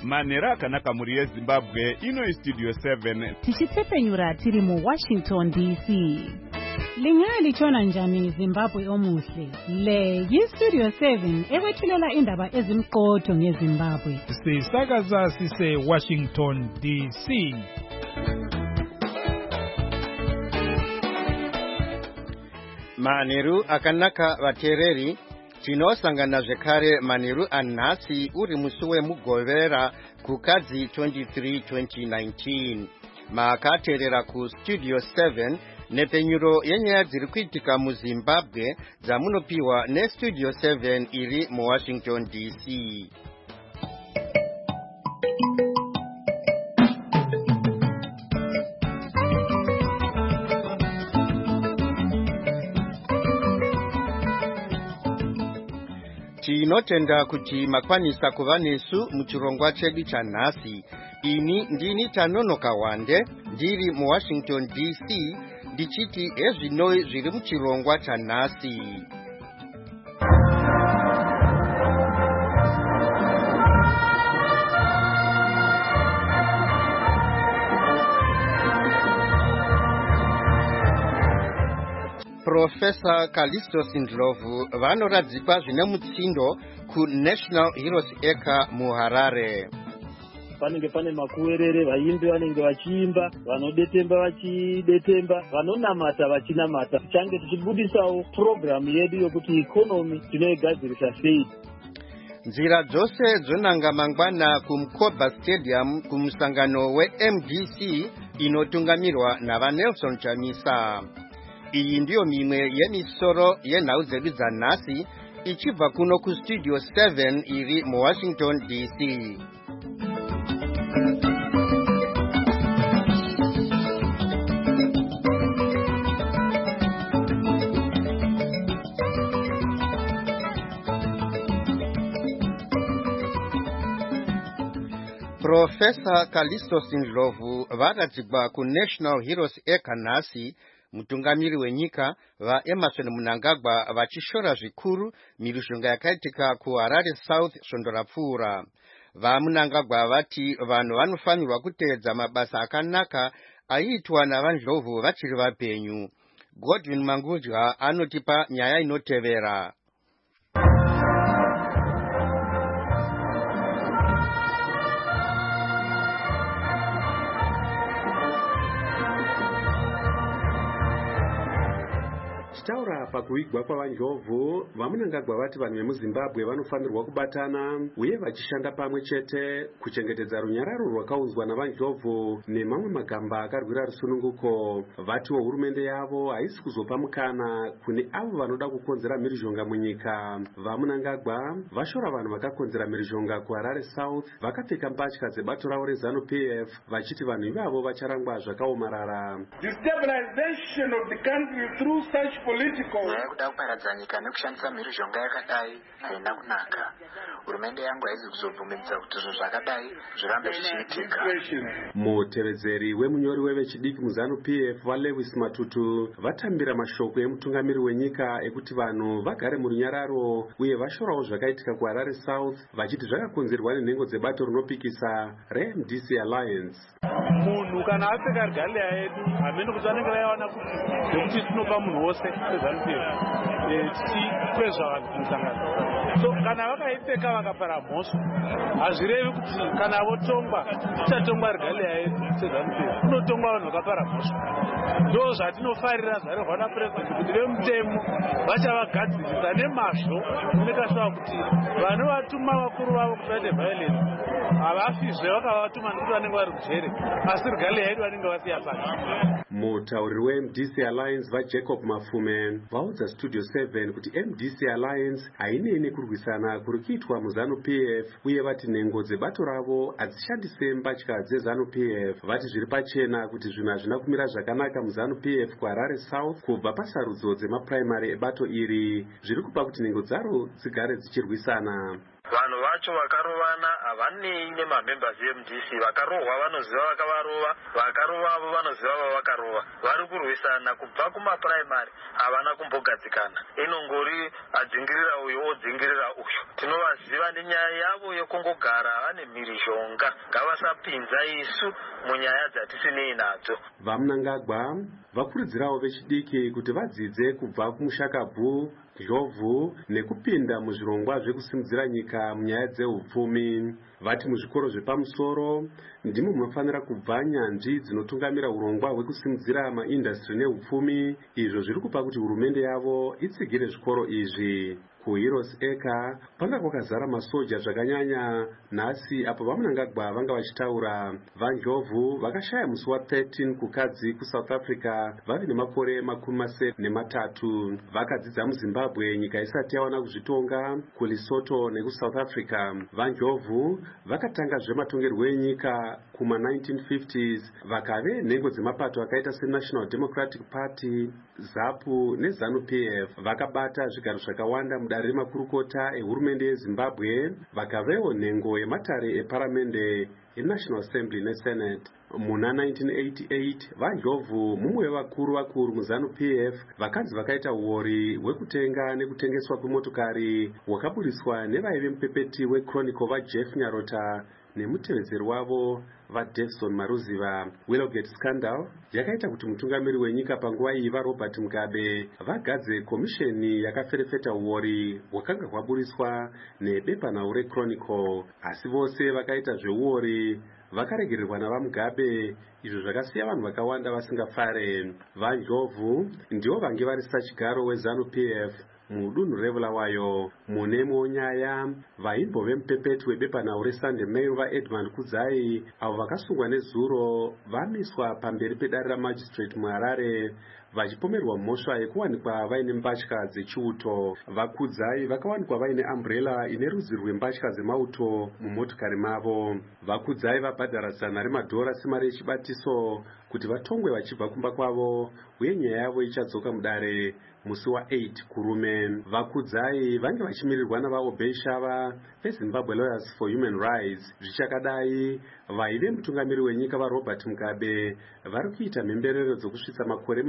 manhero akanaka muri yezimbabwe. Ino Studio 7 tichitsepenyura tiri mu Washington DC. Lingalitshona njani Zimbabwe omuhle? Le yi-Studio 7 ekwethulela indaba ezimqotho ngeZimbabwe. Sisakaza sise Washington DC. Manheru akanaka vateereri, tinosangana zvekare manheru anhasi uri musi wemugovera kukadzi 23 2019. Makateerera ku Studio 7 nepenyuro yenyaya dziri kuitika muZimbabwe dzamunopiwa neStudio 7 iri muWashington DC. Tinotenda kuti makwanisa kuva nesu muchirongwa chedu chanhasi. Ini ndini Tanonoka Wande ndiri muWashington DC ndichiti ezvinoi zviri muchirongwa chanhasi. Profesa Callisto Sindlovu vanoradzikwa zvine mutsindo kuNational Heroes Acre muHarare. Panenge pane makuwerere, vaimbi vanenge vachiimba, vanodetemba vachidetemba, vanonamata vachinamata. Tichange tichibudisawo programu yedu yokuti ikonomi tinoigadzirisa sei. Nzira dzose dzonanga mangwana kuMkoba Stadium kumusangano weMDC inotungamirwa navaNelson Chamisa. Iyi ndiyo mimwe yemisoro yenhau dzedu dzanhasi ichibva kuno kuStudio 7 iri muWashington DC. Profesa Callisto Sindlovu varadzikwa kuNational Heroes Acre nhasi. Mutungamiri wenyika vaEmerson Mnangagwa vachishora zvikuru miruzhonga yakaitika kuHarare South svondo rapfuura. VaMnangagwa vati vanhu vanofanirwa kuteedza mabasa akanaka aiitwa navaNdlovu vachiri vapenyu. Godwin Mangudya anotipa nyaya inotevera. Taura pakuigwa kwavanjovhu, vaMnangagwa vati vanhu vemuZimbabwe vanofanirwa kubatana uye vachishanda pamwe chete kuchengetedza runyararo rwakaunzwa navanjovhu nemamwe magamba akarwira rusununguko. Vatiwo hurumende yavo haisi kuzopa mukana kune avo vanoda kukonzera mhirizhonga munyika. VaMnangagwa vashora vanhu vakakonzera mhirizhonga kuHarare South vakapfeka mbatya dzebato ravo reZANU-PF vachiti vanhu ivavo vacharangwa zvakaomarara. Destabilization of the country through such kuda kuparadza nyika nekushandisa mhirizhonga yakadai haina kunaka. Hurumende yangu haizi kuzobvumidza kuti zvinhu zvakadai zvirambe zvichiitika. Mutevedzeri wemunyori wevechidiki muZANU-PF vaLewis Matutu vatambira mashoko emutungamiri wenyika ekuti vanhu vagare murunyararo uye vashorawo zvakaitika kuHarare South vachiti zvakakonzerwa nenhengo dzebato rinopikisa reMDC Alliance. Munhu kana apfeka regalia yedu hamene kuti vanenge vaiwana kuti tinopa munhu wose seZANU-PF tichikwezva vanhu kumusangano. So kana vakaipfeka vakapara mhosva hazvirevi kuti kana votongwa tichatongwa regalia yedu seZANU-PF, kunotongwa vanhu vakapara mhosva. Ndo zvatinofarira zvarehwa naPurezidendi kuti vemutemo vachavagadzirisa nemazvo nekasva kuti vanovatuma vakuru vavo kuti vaite violence havafizve vakavatuma nekuti vanenge vari kujere, asi regalia yedu vanenge vasiya pasi. Mutauriri weMDC Alliance vaJacob Mafume vaudza Studio 7 kuti MDC Alliance hainei kurwisana kuri kuitwa muZANU-PF uye vati nhengo dzebato ravo hadzishandise mbatya dzeZANU-PF. Vati zviri pachena kuti zvinhu hazvina kumira zvakanaka muZANU-PF kuHarare South kubva pasarudzo dzemapuraimari ebato iri zviri kupa kuti nhengo dzaro dzigare dzichirwisana. vanhu vacho vakarovana havanei nemamembers eMDC. Vakarohwa vanoziva vakavarova, vakarovavo vanoziva vavakarova. Vari kurwisana kubva kumapuraimari, havana kumbogadzikana. Inongori adzingirira uyu odzingirira uyu. Tinovaziva nenyaya yavo yekungogara vane mhirizhonga. Ngavasapinza isu munyaya dzatisinei nadzo. VaMnangagwa vakurudzirawo vechidiki kuti vadzidze kubva kumushakabvu, ndlovhu nekupinda muzvirongwa zvekusimudzira nyika munyaya dzeupfumi. Vati muzvikoro zvepamusoro ndimo munofanira kubva nyanzvi dzinotungamira urongwa hwekusimudzira maindastri neupfumi. Izvo zviri kupa kuti hurumende yavo itsigire zvikoro izvi. kuHeroes Eka panga kwakazara masoja zvakanyanya. Nhasi apo vaMnangagwa vanga vachitaura, vaNdlovhu vakashaya musi wa13 kukadzi kuSouth Africa vave nemakore 33. Vakadzidza muZimbabwe nyika isati yawana kuzvitonga, kuLesotho nekuSouth Africa. vaNdlovhu vakatanga zvematongerwo enyika kuma1950s, vakave nhengo dzemapato akaita seNational Democratic Party, ZAPU neZANU-PF. Vakabata zvigaro zvakawanda mudare remakurukota ehurumende yeZimbabwe, vakavewo nhengo yematare eparamende eNational Assembly neSenate. Muna 1988 vaNdlovhu, mumwe wevakuru muZANU-PF, vakanzi vakaita uori hwekutenga nekutengeswa kwemotokari hwakaburiswa nevaive mupepeti weChronicle vaJeff Nyarota nemutevedzeri wavo vaDavison Maruziva. Willowgate scandal yakaita kuti mutungamiri wenyika panguva iyi vaRobert Mugabe vagadze komisheni yakaferefeta uori hwakanga hwaburiswa nebepanhau reChronicle. Asi vose vakaita zveuori vakaregererwa navaMugabe, izvo zvakasiya vanhu vakawanda vasingafare. vaNdlovhu ndivo vange vari sachigaro weZANU-PF mudunhu reBulawayo. Munemo nyaya vaimbove mupepeti webepanhau reSunday Mail vaEdmund Kudzai, avo vakasungwa nezuro vamiswa pamberi pedare ramagistrate muHarare vachipomerwa mhosva yekuwanikwa vaine mbatya dzechiuto. VaKudzai vakawanikwa vaine umbrella ine rudzi rwembatya dzemauto mumotokari mavo. VaKudzai vabhadhara $100 semari yechibatiso kuti vatongwe vachibva kumba kwavo, uye nyaya yavo ichadzoka mudare musi wa8 kurume. VaKudzai vange vachimirirwa navaObey Shava veZimbabwe Lawyers for Human Rights. Zvichakadai, vaive mutungamiri wenyika vaRobert Mugabe vari kuita mhemberero dzokusvitsa makore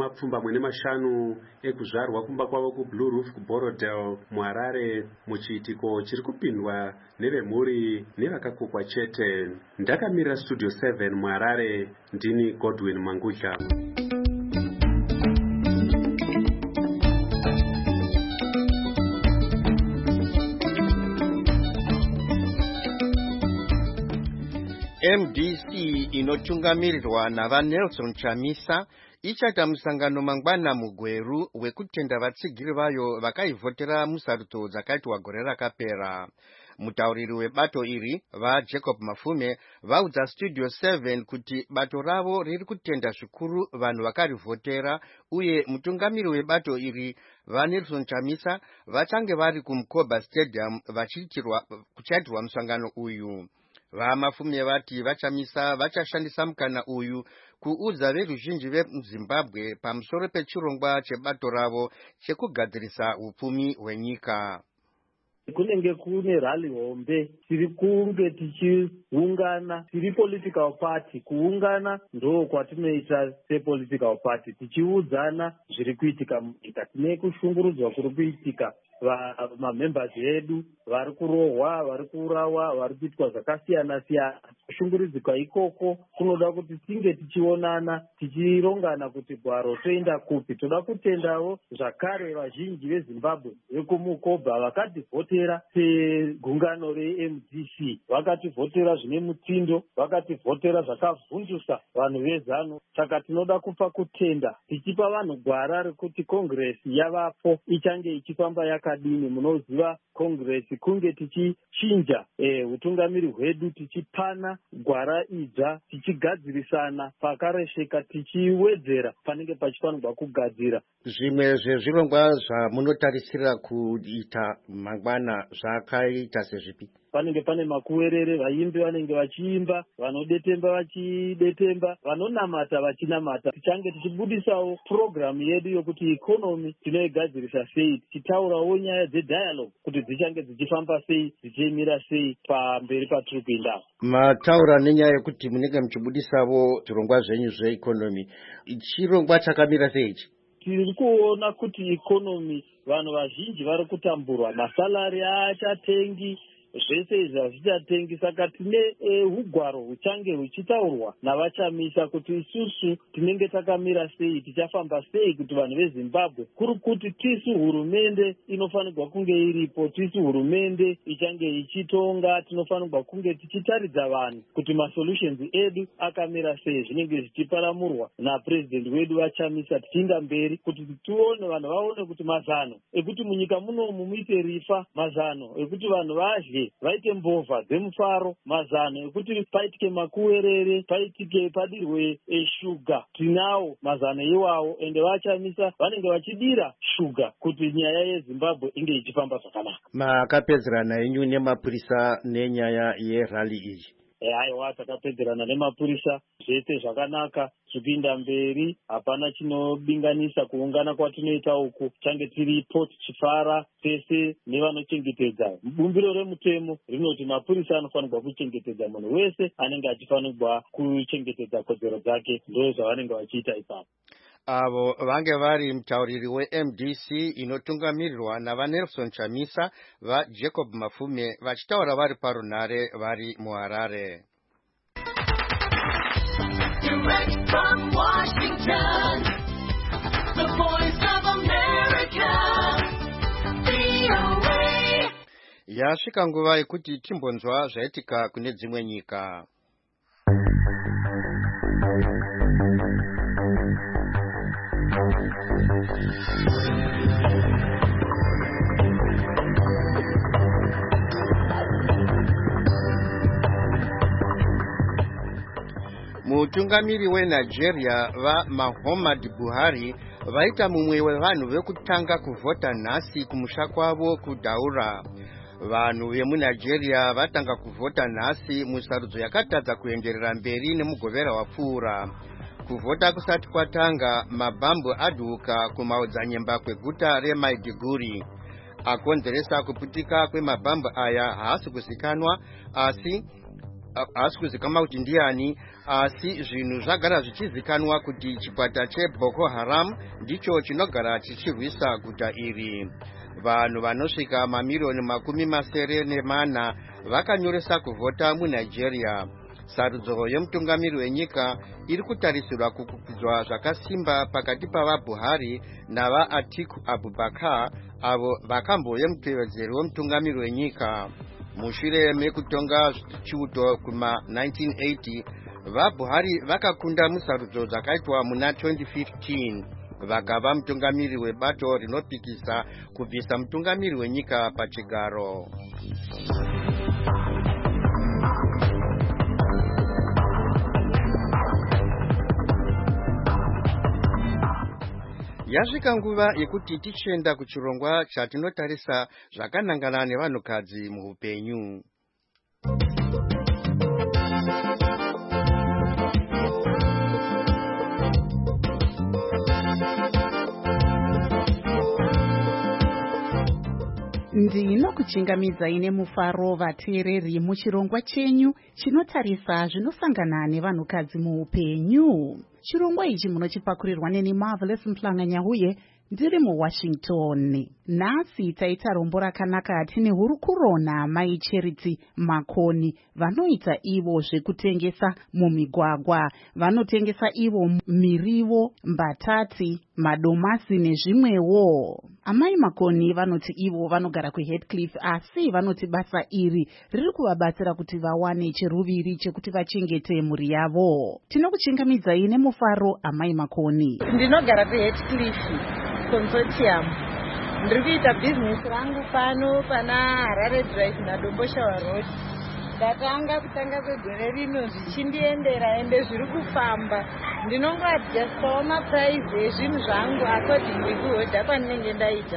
25 ekuzvarwa kumba kwavo kuBlue Roof kuBorodale muHarare, muchiitiko chiri kupindwa nevemhuri nevakakokwa chete. Ndakamirira Studio 7 muHarare, ndini Godwin Mangudla. MDC inotungamirirwa navaNelson Chamisa ichaita musangano mangwana muGweru wekutenda vatsigiri vayo vakaivhotera musarudzo dzakaitwa gore rakapera. Mutauriri webato iri vaJacob Mafume vaudza Studio 7 kuti bato ravo riri kutenda zvikuru vanhu vakarivhotera, uye mutungamiri webato iri vaNelson Chamisa vachange vari kuMkoba Stadium kuchaitirwa musangano uyu. VaMafume vati vaChamisa vachashandisa mukana uyu kuudza veruzhinji veMzimbabwe pamusoro pechirongwa chebato ravo chekugadzirisa upfumi hwenyika. Kunenge kune rally hombe tiri kunge tichiungana, tiri political party. Kuungana ndo kwatinoita sepolitical party, tichiudzana zviri kuitika munyika. Tine kushungurudzwa kuri kuitika, vamembers edu vari kurohwa, vari kurawa, vari kuitwa zvakasiyana siyana. Kushungurudzika ikoko kunoda kuti tinge tichionana, tichirongana kuti gwaro toenda kupi. Toda kutendawo zvakare vazhinji veZimbabwe vekumuKobha vakativhotera segungano reMDC, vakativhotera zvine mutindo, vakativhotera zvakavhundusa vanhu vezanu. Saka tinoda kupa kutenda, tichipa vanhu gwara rekuti Congress yavapo ichange ichifamba yakadini. Munoziva Congress kunge tichichinja utungamiri hwedu, tichipana gwara idzva, tichigadzirisana pakaresheka, tichiwedzera panenge pachifanirwa kugadzira. Zvimwe zvezvirongwa zvamunotarisira kuita mangwana zvakaita sezvipi? panenge pane makuwerere, vaimbi vanenge vachiimba, vanodetemba vachidetemba, vanonamata vachinamata. Tichange tichibudisawo program yedu yokuti ikonomi tinoigadzirisa sei, tichitaurawo nyaya dzedialogue kuti dzichange dzichifamba sei, dzichimira sei pamberi patiri kuenda. Mataura nenyaya yekuti munenge muchibudisawo zvirongwa zvenyu zveikonomi, chirongwa chakamira sei? Tiri kuona kuti ikonomi vanhu vazhinji vari kutamburwa, masalari achatengi, zvese izvi hazvichatengi. Saka tine ugwaro huchange huchitaurwa navachamisa kuti isusu tinenge takamira sei, tichafamba sei kuti vanhu veZimbabwe, kuri kuti tisu hurumende inofanirwa kunge iripo, tisu hurumende ichange ichitonga, tinofanirwa kunge tichitaridza vanhu kuti masolutions edu akamira sei, zvinenge zvichiparamurwa napresident wedu vachamisa, tichiinda mberi kuti tione vanhu vaone kuti mazano ekuti munyika munomu muite rifa, mazano ekuti vanhu vadye vaite mbovha dzemufaro, mazano ekuti paitike makuwerere, paitike padirwe shuga, tinawo mazano iwawo, ende vachamisa vanenge vachidira shuga kuti nyaya yeZimbabwe inge ichifamba zvakanaka. Makapedzerana yenyu nemapurisa nenyaya yerali iyi? Aiwa, takapedzerana nemapurisa, zvese zvakanaka, zvikuinda mberi, hapana chinobinganisa. Kuungana kwatinoita uku change tiripo tichifara tese nevanochengetedza. Bumbiro remutemo rinoti mapurisa anofanirwa kuchengetedza munhu wese anenge achifanirwa kuchengetedza kodzero dzake, ndo zvavanenge vachiita ipapo. Avo vange vari mutauriri weMDC inotungamirirwa naVaNelson Chamisa, vaJacob Mafume vachitaura vari parunhare vari muHarare. Direct from Washington, the voice of America, VOA. Yasvika nguva yekuti timbonzwa zvaitika kune dzimwe nyika. Mutungamiri weNigeria Muhammadu Buhari vaita mumwe wevanhu vekutanga kuvhota nhasi kumusha kwavo kuDaura. Vanhu vemuNigeria vatanga kuvhota nhasi musarudzo yakatadza kuenderera mberi nemugovera wapfuura. Kuvhota kusati kwatanga, mabhambu adhuka kumaodzanyemba kweguta reMaiduguri. Akonzeresa kuputika kwemabhambu aya haasi kuzikanwa kuti ndiani, asi zvinhu zvagara zvichizikanwa kuti chikwata cheBoko Haram ndicho chinogara chichirwisa guta iri. Vanhu vanosvika mamirioni 74 vakanyoresa kuvhota muNigeria. Sarudzo yemutungamiri wenyika iri kutarisirwa kukupidzwa zvakasimba pakati pavaBuhari navaAtiku Abubakar, avo vakamboye mutevedzeri wemutungamiri wenyika. Mushure mekutonga chiuto kuma-1980, vaBuhari vakakunda musarudzo dzakaitwa muna 2015. Vakava mutungamiri webato rinopikisa kubvisa mutungamiri wenyika pachigaro. Yasvika nguva yekuti tichienda kuchirongwa chatinotarisa zvakanangana nevanhukadzi muupenyu. Ndinokuchingamidzai nemufaro vateereri muchirongwa chenyu chinotarisa zvinosangana nevanhukadzi muupenyu. Chirongwa ichi munochipakurirwa neni Marvelous Mhlanga-Nyahuye ndiri muWashington. Nhasi taita rombo rakanaka tine hurukurona Mai Charity Makoni vanoita ivo zvekutengesa mumigwagwa. Vanotengesa ivo mirivo, mbatati, madomasi nezvimwewo. Amai Makoni vanoti ivo vanogara kuHeathcliff, asi vanoti basa iri riri kuvabatsira kuti vawane cheruviri chekuti vachengete mhuri yavo. Tinokuchingamidzai nemufaro Amai Makoni. Ndinogara kuHeathcliff Consortium. Ndiri kuita bhizinesi rangu pano pana Harare Drive naDomboshawa Road. Ndatanga kutanga kwegore rino zvichindiendera ende zviri kufamba. Ndinongoadjustawo mapuraizi ezvinhu zvangu according nekuhodha kwandinenge ndaita.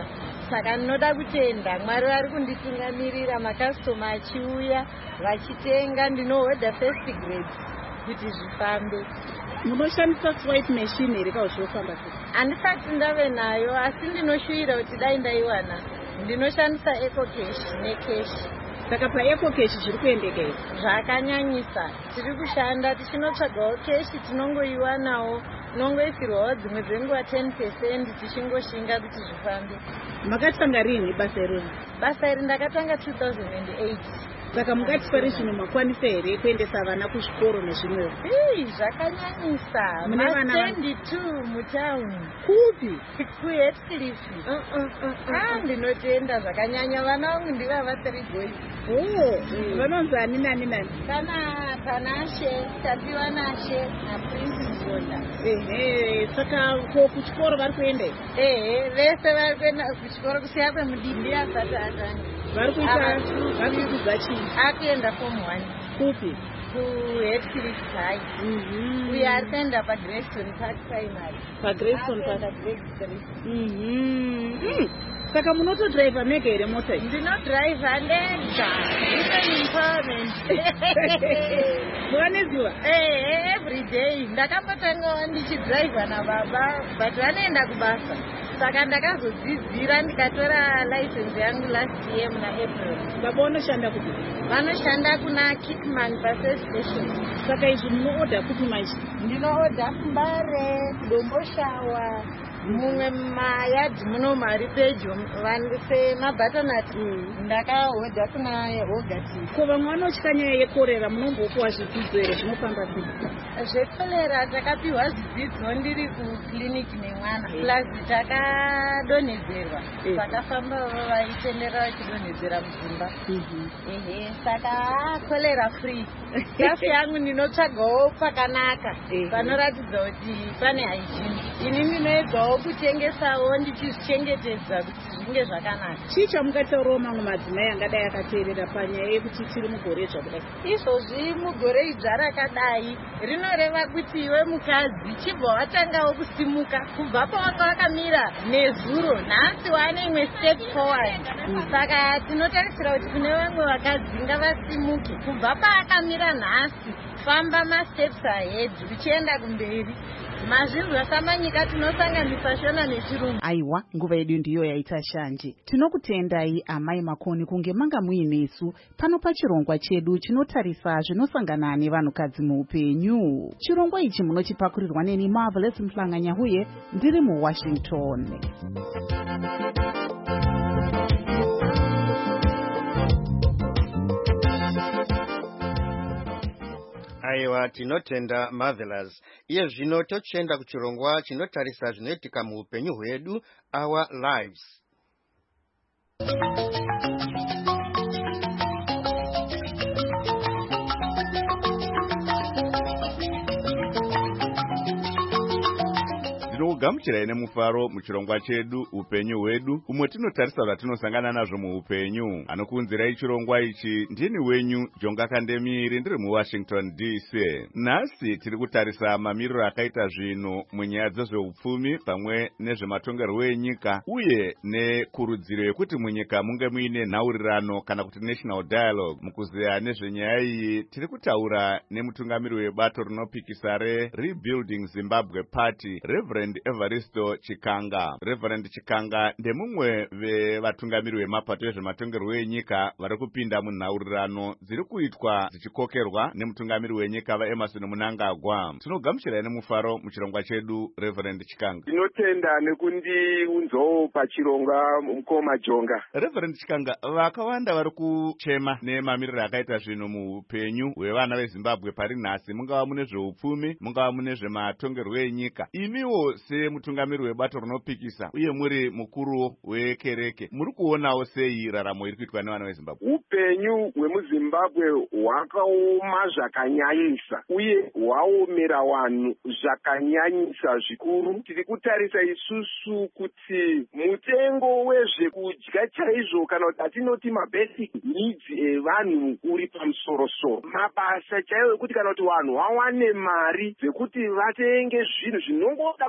saka ndinoda kutenda Mwari vari kunditungamirira, makastoma achiuya vachitenga, ndinohodha first grade kuti zvifambe. Munoshandisa swipe machine here pauzvinofamba sei? Handisati ndave nayo, asi ndinoshuvira kuti dai ndaiwana. Ndinoshandisa ecocash necash. Saka paecocash zviri kuendeka here? Zvakanyanyisa. Tiri kushanda tichinotsvagawo cash, tinongoiwanawo, tinongoisirwawo dzimwe dzenguva 10% tichingoshinga kuti zvifambe. Makatanga rini basa ironi? Basa iri ndakatanga 2008. Saka mukati pari zvino makwanisa here kuendesa vana kuzvikoro nezvimwewo? Zvakanyanyisa. Mune vana 22 mutauni. Kupi? kuHeathcliff. Ndinotenda zvakanyanya. Vana vangu ndivava 3 boys. Vanonzi ani nani nani? Panashe, Tapiwa Nashe naPrince Mzonda. Saka kuchikoro vari kuenda? Vese vari kuenda kuchikoro kusiya kwemudimbi asati atanga. Vari kuita chii? Akuenda form 1. Kupi? kuHeathcliff High. Uye ari kuenda paGreystone Park Primary. paGreystone Park. Saka munotodriva mega here mota? Ndinodriva ndega. Women empowerment. Mukaneziwa? Every day. Ndakambotangawo ndichidriva nababa, but vanoenda kubasa. Saka ndakazodzidzira ndikatora license yangu last year muna April. Baba vanoshanda kuti? Vanoshanda kuna Kickman bus station. Saka izvi munoodha kuti manje? Ndinoodha kuMbare, kuDomboshawa, mumwe mumayadhi muno mari pedyo semabhatanati. Ndakahodha kuna Hogati. Ko vamwe vanotya nyaya yekorera, munombopiwa zvidzidzo here zvinofamba sei? Zvekorera takapiwa zvidzidzo ndiri kukiriniki nemwana. Plus takadonhedzerwa. Vakafambavo vaitendera vachidonhedzera mudzimba. Saka kolera free. Stafu yangu ndinotsvagawo pakanaka panoratidza kuti pane hygiene. Ini ndinoedzawo kutengesawo ndichizvichengetedza kuti zvinge zvakanaka. Chii chamungataurawo mamwe madzimai angadai akateerera panyaya yekuti tiri mugore zvakudai? Izvozvi mugore idzva rakadai rinoreva kuti iwe mukadzi chibva watangawo kusimuka kubva pawanga wakamira nezuro, nhasi wane imwe step forward. Saka tinotarisira kuti kune vamwe vakadzi ngavasimuke kubva paakamira nhasi, famba masteps ahead uchienda kumberi. Mazvinzwa samanyika tinosanganisa shona nechirungu. Aiwa, nguva yedu ndiyo yaita shanje. Tinokutendai amai makoni kunge manga muinesu pano pachirongwa chedu chinotarisa zvinosangana nevanhukadzi muupenyu. Chirongwa ichi munochipakurirwa neni Marvelous Mhlanganya uye ndiri muWashington. Aiwa, tinotenda Marvelous. Iye zvino tochienda kuchirongwa chinotarisa zvinoitika muupenyu hwedu, Our Lives. Tinokugamuchirai nemufaro muchirongwa chedu upenyu hwedu, umwe tinotarisa zvatinosangana nazvo muupenyu. Anokuunzirai chirongwa ichi ndini wenyu Jonga Kandemiri, ndiri muWashington DC. Nhasi tiri kutarisa mamiriro akaita zvino munyaya dzezveupfumi pamwe nezvematongerwo enyika uye nekurudziro yekuti munyika munge muine nhaurirano kana kuti national dialogue. Mukuziya nezvenyaya iyi tiri kutaura nemutungamiri webato rinopikisa reRebuilding Zimbabwe Party, Reverend Evaristo Chikanga. Reverend Chikanga ndemumwe vevatungamiri vemapato ezvematongerwo enyika vari kupinda munhaurirano dziri kuitwa dzichikokerwa nemutungamiri wenyika vaEmerson Mnangagwa. Tinogamuchirai nemufaro muchirongwa chedu, Reverend Chikanga. Ndinotenda nekundiunzawo pachirongwa mukoma Jonga. Reverend Chikanga, vakawanda vari kuchema nemamiriro akaita zvino muupenyu hwevana veZimbabwe pari nhasi, mungava mune zveupfumi, mungava mune zvematongerwo enyika. Imiwo semutungamiri webato rinopikisa uye muri mukuru wekereke, muri kuonawo sei raramo iri kuitwa nevana veZimbabwe? Upenyu hwemuZimbabwe hwakaoma zvakanyanyisa uye hwaomera vanhu zvakanyanyisa zvikuru. Tiri kutarisa isusu kuti mutengo wezvekudya chaizvo kana kuti atinoti mabasic needs evanhu uri pamusoro-soro. Mabasa chaiwo ekuti kana kuti vanhu vawane mari dzekuti vatenge zvinhu zvinongoda kuti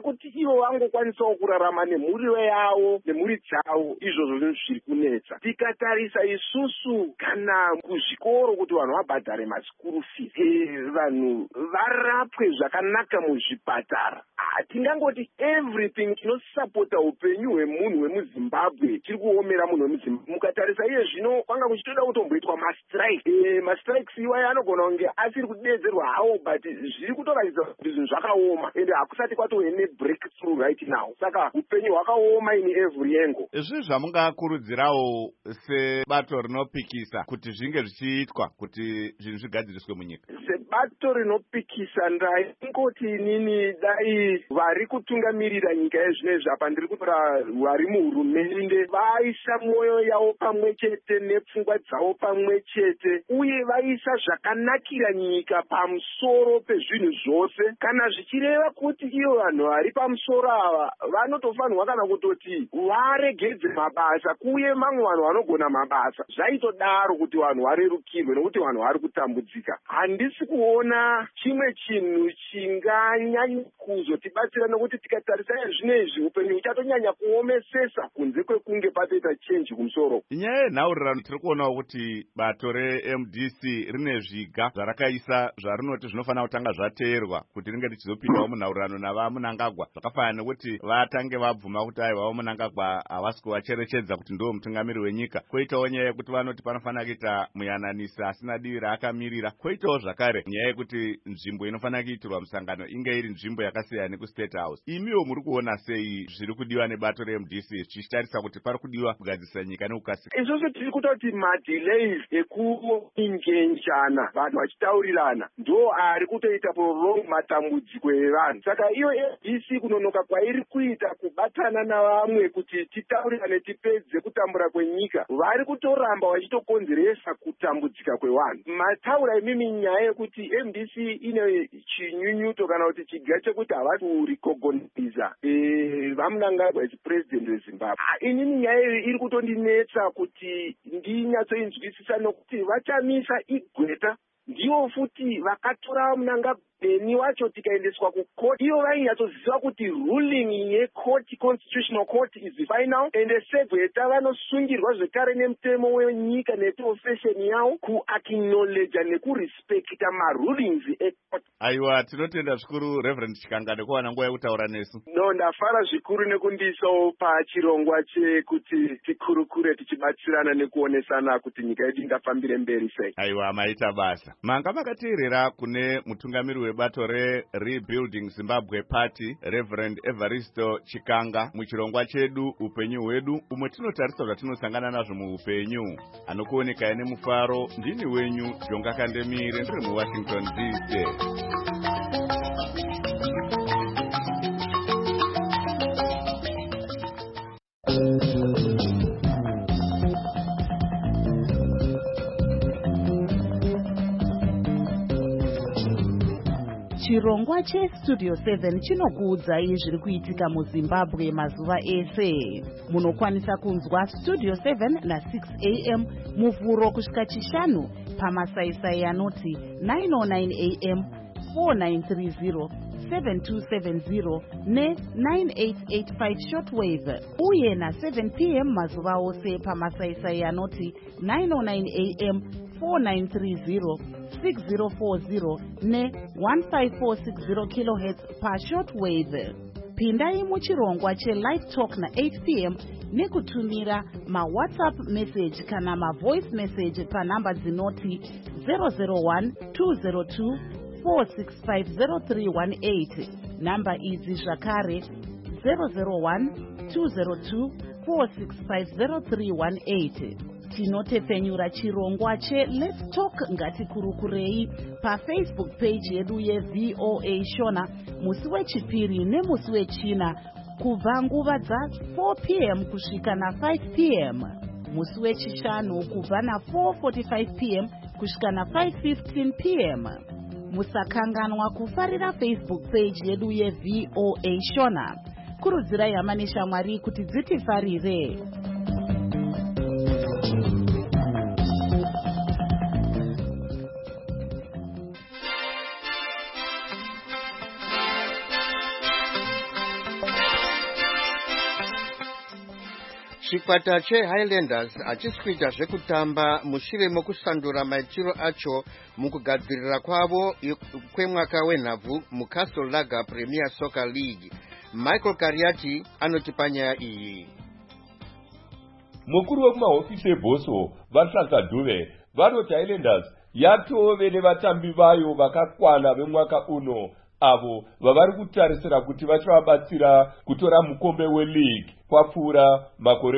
ivo vangokwanisawo kurarama nemhuri yavo nemhuri dzavo. Izvozvo zviri kunetsa. Tikatarisa isusu kana kuzvikoro kuti vanhu vabhadhare masikuru fees, vanhu varapwe zvakanaka muzvipatara, hatingangoti everything chinosapota upenyu hwemunhu wemuzimbabwe chiri kuomera munhu wemuzimbabwe. Mukatarisa iye zvino kwanga kuchitoda kutomboitwa mastrike. Mastrikes iwayo anogona kunge asiri kudedzerwa hawo, but zviri kutoratidza kuti zvinhu zvakaoma ende hakusati kwatove nebreakthrough right now. Saka upenyu hwakaoma in every angle. Izvi zvamungakurudzirawo sebato rinopikisa kuti zvinge zvichiitwa kuti zvinhu zvigadziriswe munyika? Sebato rinopikisa ndaingoti inini dai vari kutungamirira nyika yezvinezvi apa ndiri kutora vari muhurumende vaisa mwoyo yavo pamwe chete nepfungwa dzavo pamwe chete uye vaisa zvakanakira nyika pamusoro pezvinhu zvose. Kana zvichireva kuti ivo vanhu vari pamusoro ava vanotofanirwa kana kutoti varegedze mabasa kuye mamwe vanhu vanogona mabasa, zvaitodaro kuti vanhu varerukirwe nekuti vanhu vari kutambudzika. Handisi kuona chimwe chinhu chinganyanya kuzotibatsira nokuti tikatarisa zvinezvi upenyu huchatonyanya kuomesesa kunze kwekunge patoita chenji kumusoro. Nyaya yenhaurirano tiri kuonawo kuti bato reMDC rine zviga zvarakaisa zvarinoti zvinofanira kutanga zvateerwa kuti ringe richizopindawo munhaurirano navaMunangagwa, zvakafanana nekuti vatange vabvuma kuti aiva Munangagwa havasi kuvacherechedza kuti ndiwo mutungamiri wenyika. Koitawo nyaya yekuti vanoti panofanira kuita muyananisi asina divi raakamirira. Koitawo zvakare nyaya yekuti nzvimbo inofanira kuitirwa musangano inge iri nzvimbo yakasiyana nekustate house. Imiwo muri kuona sei zviri kudiwa nebato reMDC zvichitarisa kuti pari kudiwa kugadzisa nyika nekukasika? Izvozvo tiri kutoti madelays ekuingenjana vanhu vachitaurirana ndo ari kutoita prolong matambudziko evanhu. Saka iyo MDC kunonoka kwairi kuita kubatana navamwe kuti titaurirane tipedze kutambura kwenyika, vari kutoramba vachitokonzeresa kutambudzika kwevanhu. Mataura imimi nyaya yekuti MDC ine chinyunyuto kana kuti chiga chekuti havasi kurecogniza vaMunangagwa as president weZimbabwe. Inini nyaya iri kutondinetsa kuti ndinyatsoinzwisisa nokuti vachamisa igweta ndivo futi vakatora Munangagwa beni wacho tikaendeswa kucourt. Iyo vainyatsoziva kuti ruling yecourt, constitutional court is final, ende segweta vanosungirwa zvekare nemutemo wenyika neprofession yavo kuacknowledge nekurespecta marulings ecourt. Aiwa, tinotenda zvikuru Reverend Chikanga nekuwana nguva yekutaura nesu. No, ndafara zvikuru nekundiisawo pachirongwa chekuti tikurukure tichibatsirana nekuonesana kuti nyika yedu ingafambire mberi sei. Aiwa, maita basa. Manga makateerera kune mutungamiri webato reRebuilding Zimbabwe Party Reverend Evaristo Chikanga muchirongwa chedu upenyu hwedu, umwe tinotarisa zvatinosangana nazvo muupenyu. Anokuoneka nemufaro ndini wenyu Jonga Kandemire, ndiri muWashington DC. Chirongwa cheStudio 7 chinokuudzai zviri kuitika muZimbabwe mazuva ese. Munokwanisa kunzwa Studio 7 na6 AM muvhuro kusvika chishanu pamasaisai anoti 909 AM, 4930, 7270 ne9885 shortwave uye na7 PM mazuva ose pamasaisai anoti 909 AM, 4930, 6040 ne1546 kHz pashortwave. Pindai muchirongwa chelive talk na8 PM nekutumira mawhatsapp message kana mavoice message panhamba dzinoti 001 202 4650318. Namba idzi zvakare 001 202 4650318. Tinotepfenyura chirongwa cheLet's Talk ngatikurukurei paFacebook page yedu yeVOA Shona musi wechipiri nemusi wechina kubva nguva dza4 PM kusvika na5 PM, musi wechishanu kubva na4:45 PM kusvika na5:15 PM. Musakanganwa kufarira Facebook page yedu yeVOA Shona. Kurudzirai hama neshamwari kuti dzitifarire. chikwata chehighlanders achisvika zvekutamba mushure mokusandura maitiro acho mukugadzirira kwavo kwemwaka wenhabvu mucastle lager premier soccer league. Michael Kariati anoti panyaya iyi. Mukuru wemahofisi ebhoso vahlasa Dube vanoti Highlanders yatove nevatambi vayo vakakwana vemwaka uno avo vavari kutarisira kuti vachavabatsira kutora mukombe weleague kwapfuura makore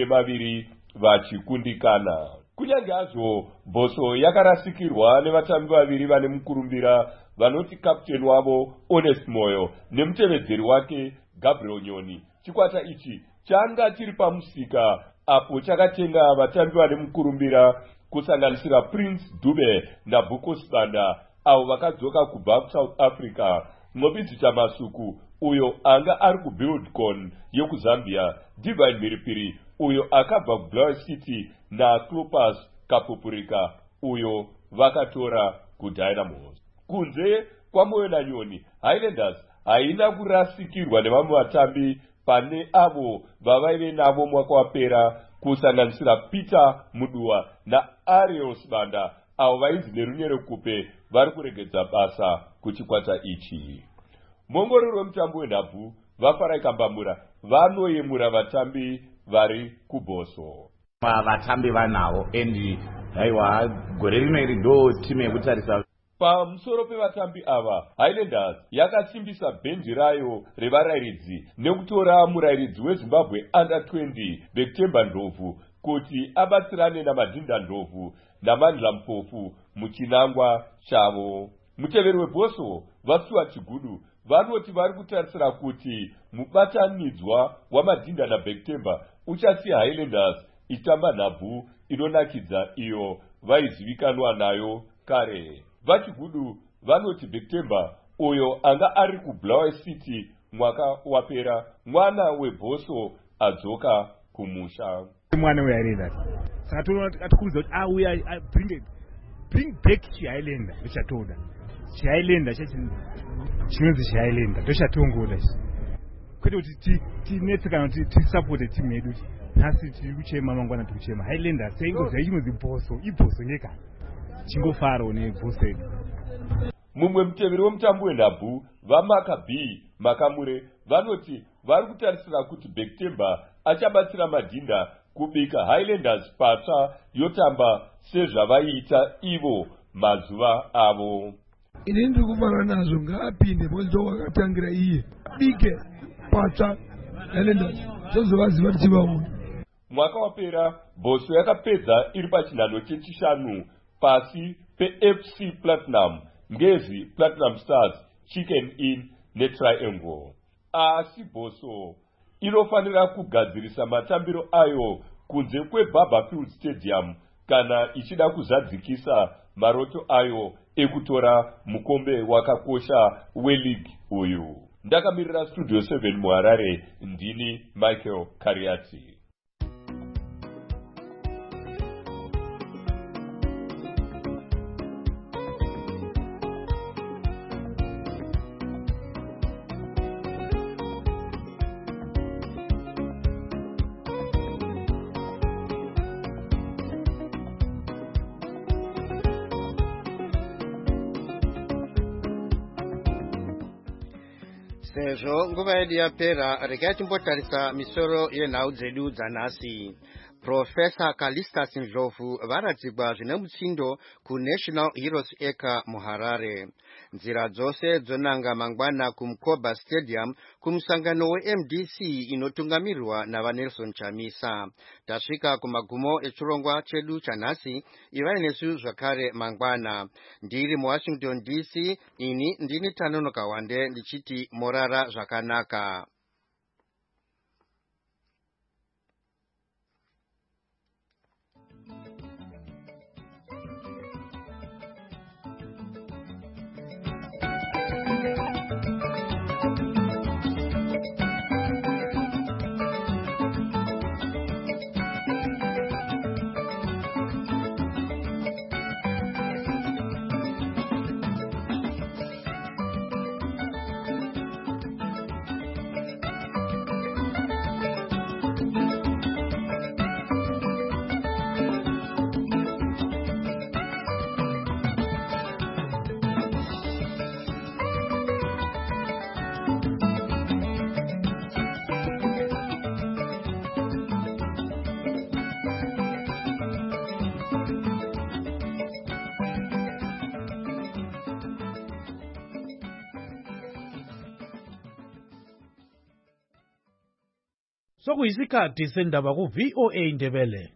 12 vachikundikana. Kunyange hazvo bhoso yakarasikirwa nevatambi vaviri vane mukurumbira vanoti kapteni wavo Honest Moyo nemutevedzeri wake Gabriel Nyoni. Chikwata ichi changa chiri pamusika apo chakatenga vatambi vane mukurumbira kusanganisira Prince Dube naBuko Sibanda avo vakadzoka kubva kuSouth Africa, Ngobidzi Chamasuku uyo anga ari kuBuildcon yekuzambia, Divine Mhiripiri uyo akabva kuBlair City naClopas Kapupurika uyo vakatora kuDynamos. Kunze kwaMoyo naNyoni, Highlanders haina kurasikirwa nevamwe vatambi pane avo vavaive navo mwaka wapera kusanganisira Peter Mudua naAriel Sibanda avo vainzi nerunyere kupe vari kuregedza basa kuchikwata ichi. Mongororo wemutambo wenhabvu vaFarai Kambamura vanoyemura vatambi vari kubhoso. Vatambi vanavo endi haiwa gore rino iri ndo timu yekutarisa. Pamusoro pevatambi ava, Highlanders yakasimbisa bhenji rayo revarairidzi nekutora murairidzi weZimbabwe under 20 Bektemba Ndlovu kuti abatsirane naMadhinda Ndlovu naMandla Mpofu muchinangwa chavo. Muteveri webhoso vaStuart Chigudu vanoti vari kutarisira kuti mubatanidzwa waMadhinda naBektemba uchasiya Highlanders itamba nhabvu inonakidza iyo vaizivikanwa nayo kare. VaChigudu vanoti Bektemba uyo anga ari kuBlair City mwaka wapera mwana webhoso adzoka kumusha. Mwana weHighlanders saka atikuudza kuti auya bring back chiHighlander ndichatoda chiHighlander chinonzi chiHighlander ndochatongoda kwete kuti tinetse kana kuti tisapote timu yedu nhasi tiri kuchema mangwana tiri kuchema Highlanders saingoziva chinonzi ibhoso nyeka chingofarawo nebhoso yedu. Mumwe muteveri wemutambo wenhabvu vaMakabi Makamure vanoti vari kutarisira kuti Bektemba achabatsira Madhinda kubika Highlanders patsva yotamba sezvavaiita ivo mazuva avo. Ini ndiri kuvara nazvo ngaapinde mozo wakatangira iye bike patsva Highlanders tozovaziva tichivaona. Mwaka wapera bhoso yakapedza iri pachinhano chechishanu pasi peFC Platinum, Ngezi Platinum Stars, Chicken Inn neTriangle. Asi bhoso inofanira kugadzirisa matambiro ayo kunze kweBarberfield Stadium kana ichida kuzadzikisa maroto ayo ekutora mukombe wakakosha weleague uyu. Ndakamirira Studio 7 muHarare, ndini Michael Kariati. Sezvo nguva yedu yapera, regai timbotarisa misoro yenhau dzedu dzanhasi. Profesa Kalistas Ndlovu varadzigwa zvine mutsindo kuNational Heroes Acre muHarare. Nzira dzose dzonanga mangwana kuMkoba Stadium kumusangano weMDC inotungamirirwa navaNelson Chamisa. Tasvika kumagumo echirongwa chedu chanhasi, ivai nesu zvakare mangwana. Ndiri muWashington DC, ini ndini Tanono Kawande ndichiti morara zvakanaka. Sokuyisikhathi sendaba ku VOA Ndebele.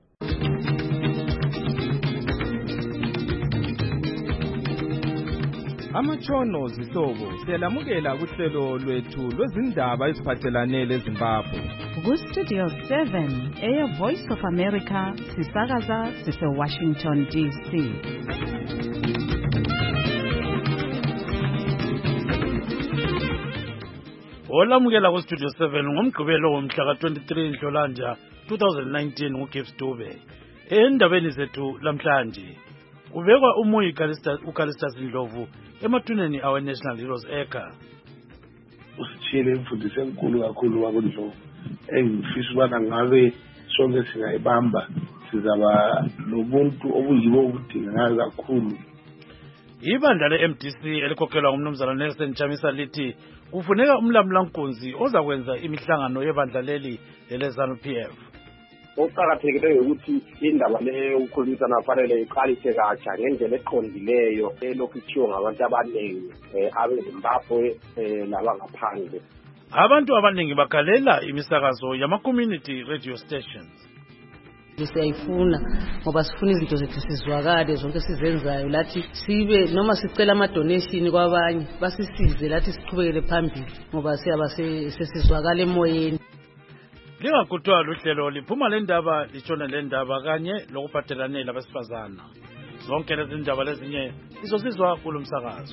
Amatshono zihlobo siyalamukela kuhlelo lwethu lwezindaba eziphathelane leZimbabwe. Ku-Studio 7 Air Voice of America sisakaza sise-Washington DC. Olamukela ku-Studio 7 ngomgqibelo womhla ka-23 Nhlolanja 2019 nguGibbs Dube. Endabeni zethu lamhlanje kubekwa uMoyi uCallistus Ndlovu emathuneni awe-National Heroes Acre. Usitshiyele imfundiso enkulu kakhulu wakuNdlovu engifisa ubana ngabe sonke singayibamba sizaba nobuntu obuyibo obudingakala kakhulu. Ibandla le-MDC elikhokhelwa ngumnumzana Nelson Chamisa lithi kufuneka umlamulankunzi ozakwenza imihlangano yebandla leli lele-ZANU-PF. Okuqakathekileyo ukuthi indaba leyo ukukhulumisana kufanele iqalise katsha ngendlela eqondileyo elokhu ithiwa ngabantu abaningi abeZimbabwe labangaphandle. Abantu abaningi bakalela imisakazo yama-community radio stations. Siyayifuna ngoba sifuna izinto zethu sizwakale zonke sizenzayo lathi sibe noma sicela ama-donation kwabanye basisize lathi siqhubekele phambili ngoba siyaba sesizwakala emoyeni. Lingakuthwa luhlelo liphuma lendaba litshona lendaba kanye lokuphathelane labesifazana. Zonke lezi ndaba lezinye izosizwa kulo msakazo.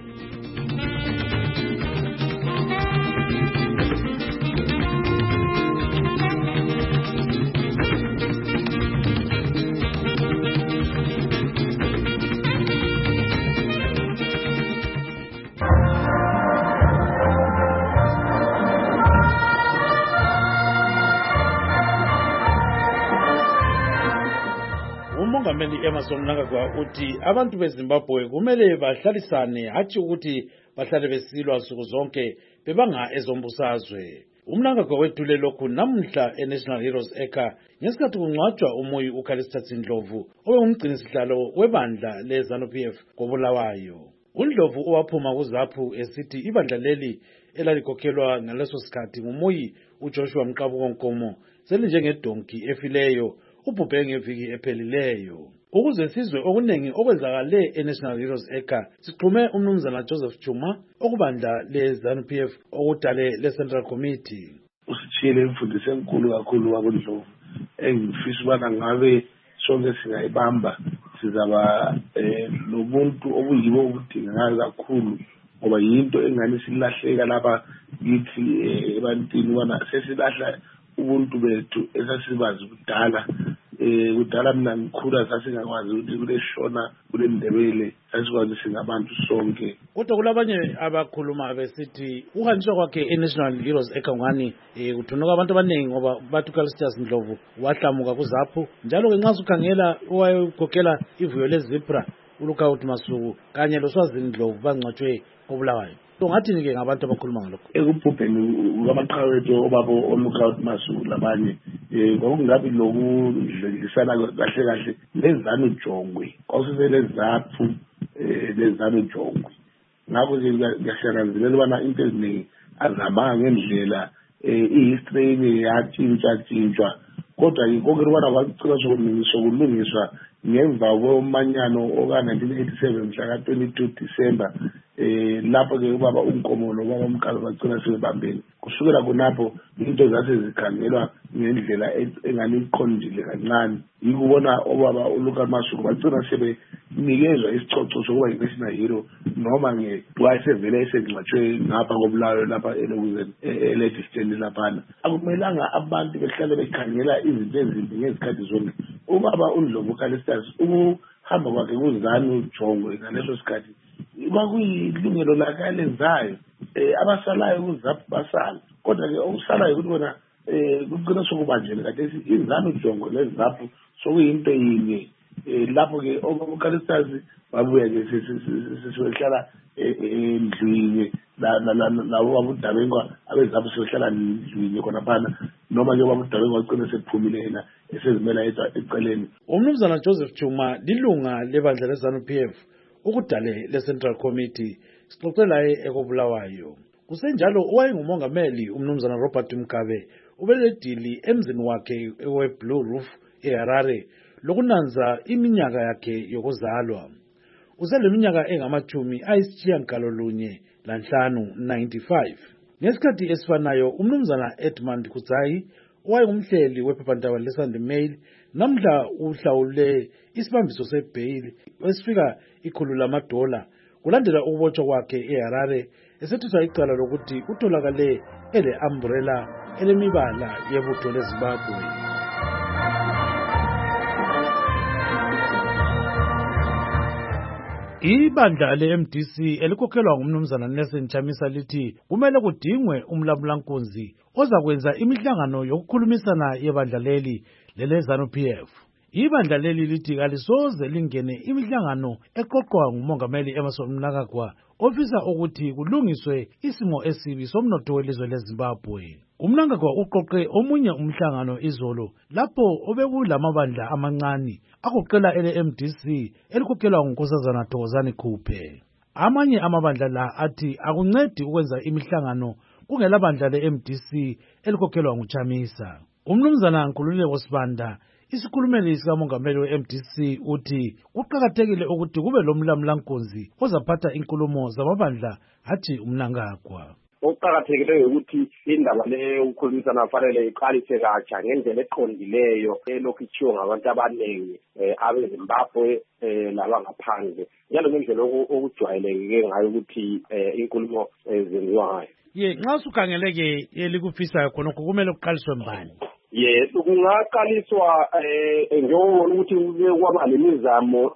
uMongameli Emmerson Mnangagwa uthi abantu beZimbabwe kumele bahlalisane hathi ukuthi bahlale besilwa nsuku zonke bebanga ezombusazwe. uMnangagwa wethule lokhu namhla eNational Heroes Acre ngesikhathi kungcwatshwa uMoyi uCallistus Ndlovu owayengumgcinisihlalo webandla le-ZANU-PF koBulawayo. uNdlovu owaphuma kuZAPHU esithi ibandla leli elalikhokhelwa ngaleso sikhathi nguMoyi uJoshua Mqabuko Nkomo selinjengedonki efileyo ubhubhe ngeviki ephelileyo. Ukuze sizwe okunengi okwenzakale eNational Heroes Acre sixhume umnumzana Joseph Chuma okubandla le-ZANU-PF okudale le-Central Committee. Usitshiyele imfundiso enkulu kakhulu wakuNdlovu engifisa ubana ngabe sonke singayibamba sizaba nobuntu obuyibo obudingakala kakhulu ngoba yinto engani silahleka lapha kithi ebantwini ubana sesilahla ubuntu bethu esasibazi kudala. Kudala mina ngikhula sasingakwazi ukuthi kuleshona kuleNdebele sasikwazi singabantu sonke. Kodwa kulabanye abakhuluma besithi uhanjiswa kwakhe eNational Heroes Acre ngani kuthunuka abantu abaningi ngoba bathi uCallistus Ndlovu wahlamuka kuZAPHU njalo ke nxa ukhangela owayekhokhela ivuyo leZipra uLukaut Masuku kanye loSwazini Ndlovu bangcwatshwe koBulawayo. Ngathini ke ngabantu abakhuluma ngalokho? Ekubhubheni kwamaqhawethu obabo oLukaut Masuku labanye ngokungabi lokudlulisana kahle kahle leZANU-Jongwe kwasele ZAPHU leZANU-Jongwe. Ngakho nje ngiyahlakanzelela ubana into eziningi azamanga ngendlela ihistory yatshintshwa kodwa konke ubana kwacina sokulungiswa ngemva komanyano oka-1987 mhla ka-22 December lapho ke ubaba uNkomo nobaba uMkazi bagcina sebebambeni. Kusukela khonapho into zase zikhangelwa ngendlela engani iqondile kancane. Yikubona obaba uLukaut Masuku bagcina sebenikezwa isicoco sokuba yi-national hero noma wayesevele esengcwatshwe ngapha koBulawayo lapha elokuzeni eLadysmith laphana. Akumelanga abantu behlale bekhangela izinto ezimbi ngezikhathi zonke. Ubaba uNdlovu uCallistus ukuhamba kwakhe kuZANU-Jongwe ngaleso sikhathi kwakuyilungelo lakhe alenzayo. Abasalayo kuZAPHU basala kodwa ke okusalayo ukuthi bona kuqina sokubanjene kade iZANU-Jongwe leZAPHU sokuyinto yinye. Lapho ke uCallistus babuya ke sebehlala endlwini labo babudabengwa abeZAPHU sebehlala endlwini khona phana noma ke babudabengwa aqine sephumile yena esezimela yedwa eceleni. Umnumzana Joseph Chuma lilunga lebandla le-ZANU-PF ukudale le-Central Committee sixoxe laye ekoBulawayo. Kusenjalo owayengumongameli umnumzana Robert Mugabe ubeledili emzini wakhe we-Blue Roof eHarare lokunanza iminyaka yakhe yokuzalwa. Useleminyaka engamachumi ayisitshiyagalolunye lanhlanu 95. Ngesikhathi esifanayo umnumzana Edmund Kudzai owayengumhleli wephephandaba leSunday Mail namhla uhlawule isibambiso sebhail esifika $100 kulandela ukubotshwa kwakhe eHarare esethethwa icala lokuthi utholakale ele-umbrella elemibala yebutho leZimbabwe. Ibandla le-MDC elikhokhelwa ngumnumzana Nelson Chamisa lithi kumele kudingwe umlamulankunzi ozakwenza imihlangano yokukhulumisana yebandla leli lele-ZANU-PF. Ibandla leli lithi kalisoze lingene imihlangano eqoqwa ngumongameli Emmerson Mnangagwa ofisa ukuthi kulungiswe isimo esibi somnotho welizwe leZimbabwe. UMnangagwa uqoqe omunye umhlangano izolo lapho obekulamabandla amancane agoqela ele-MDC elikhokhelwa nguNkosazana Thokozani Khuphe. Amanye amabandla la athi akuncedi ukwenza imihlangano kungelabandla le-MDC elikhokhelwa nguChamisa. Umnumzana Nkululeko Sibanda isikhulumeli sikamongameli we-MDC uthi kuqakathekile ukuthi kube lomlamulankunzi ozaphatha inkulumo zamabandla hathi uMnangagwa. Okuqakathekileyo ukuthi indaba le ukukhulumisana kufanele iqalise katsha ngendlela eqondileyo elokhu itshiwo ngabantu abaningi abeZimbabwe labangaphandle njalo ngendlela okujwayeleke ngayo ukuthi inkulumo zenziwa ngayo. Nxa sukhangeleke elikufisayo khonokho kumele kuqaliswe mbani? Yes, kungaqaliswa njengobona ukuthi kwaba lemizamo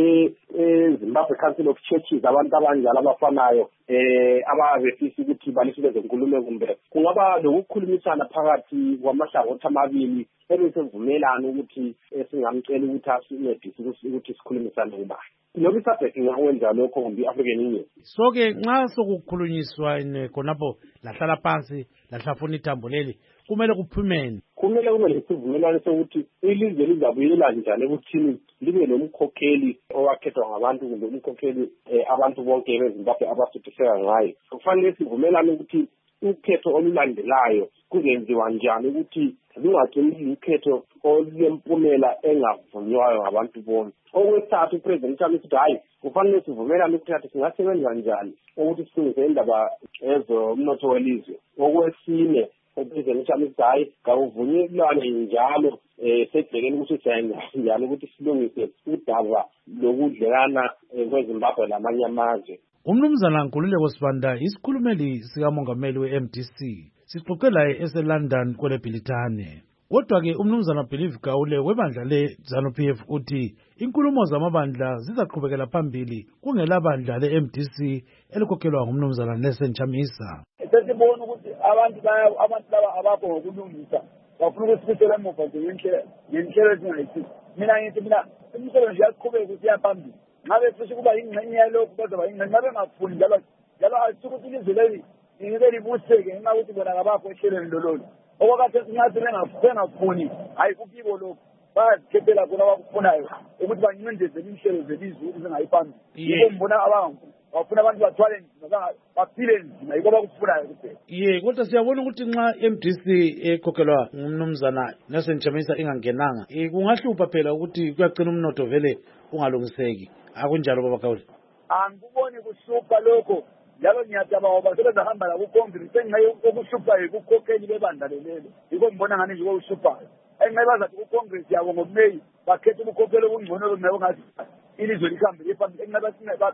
Zimbabwe Council of Churches abantu abanjalo abafanayo ababefisa ukuthi balisebeze inkulumo kumbe kungaba lokukhulumisana phakathi kwamahlangothi amabili ebesevumelana ukuthi singamcela ukuthi asincedise ukuthi sikhulumisane kubani. Lokhu isabhethi ngakwenza lokho kumbe African Union. So-ke nxa sokukhulunyiswa khonapho lahlala phansi lahlafuna ithambo leli kumele kuphumeni. Kumele kube lesivumelwano sokuthi ilizwe lizabuyela njani ekuthini libe nomkhokheli owakhethwa ngabantu kumbe umkhokheli abantu bonke beZimbabwe abasuthiseka ngayo. Kufanele sivumelane ukuthi ukhetho olulandelayo kuzenziwa njani ukuthi lungagcini ukhetho olempumela engavunywayo ngabantu bonke. Okwesithathu uPresident Chamisa uthi hayi kufanele sivumelane ukuthi singasebenza njani ukuthi silungise indaba ezomnotho welizwe. Okwesine uPresident Chamisa hayi kawuvunyelwane njalo sekubhekeni ukuthi siyenza njani ukuthi silungise udaba lokudlelana kweZimbabwe lamanye amazwe. Umnumzana Nkululeko Sibanda isikhulumeli sikamongameli we-MDC sixoxe laye eseLondon kweleBhilitane. Kodwa-ke umnumzana Believe Gawule webandla le-ZANU-PF uthi inkulumo zamabandla zizaqhubekela phambili kungelabandla le-MDC elikhokhelwa ngumnumzana Nelson Chamisa. Sesibona ukuthi abantu laba abapho ngokulungisa bafuna ukusibisela emuva nje ngenhlelo ezingayisi. Mina ngithi imisebenzi yaqhubeka ukuthi yaphambili. Ngabe futhi kuba ingxenye yalokho bazoba ingxenye ngabe ngafuni njalo asisuka ukuthi ilizwe leli libe libuseke ngenxa yokuthi bona kabapho ehlelweni lololo. Okwakade singathi bengafuni hayi kukibo lokho bayazikhethela khona abakufunayo ukuthi bancindeze inhlelo zelizwe ukuthi zingayiphambili. Yiko mbona bafuna abantu bathwale nzima baphile nzima yiko abakufunayo kuphela. Kodwa siyabona ukuthi nxa MDC ekhokhelwa ngumnumzana Nelson Chamisa ingangenanga kungahlupha phela ukuthi kuyagcina umnotho vele ungalungiseki. Akunjalo baba Gawule? Angikuboni kuhlupha lokho njalo ngiyacabanga ngoba sebezahamba la kuCongress engayo okuhluphayo kukhokheli bebandla lelo. Yiko ngibona ngani nje okuhluphayo. Engabe bazathi kuCongress yabo ngoMeyi bakhetha ukukhokhela okungcono kunabo ngathi ilizwe lihambe liphambili. Engabe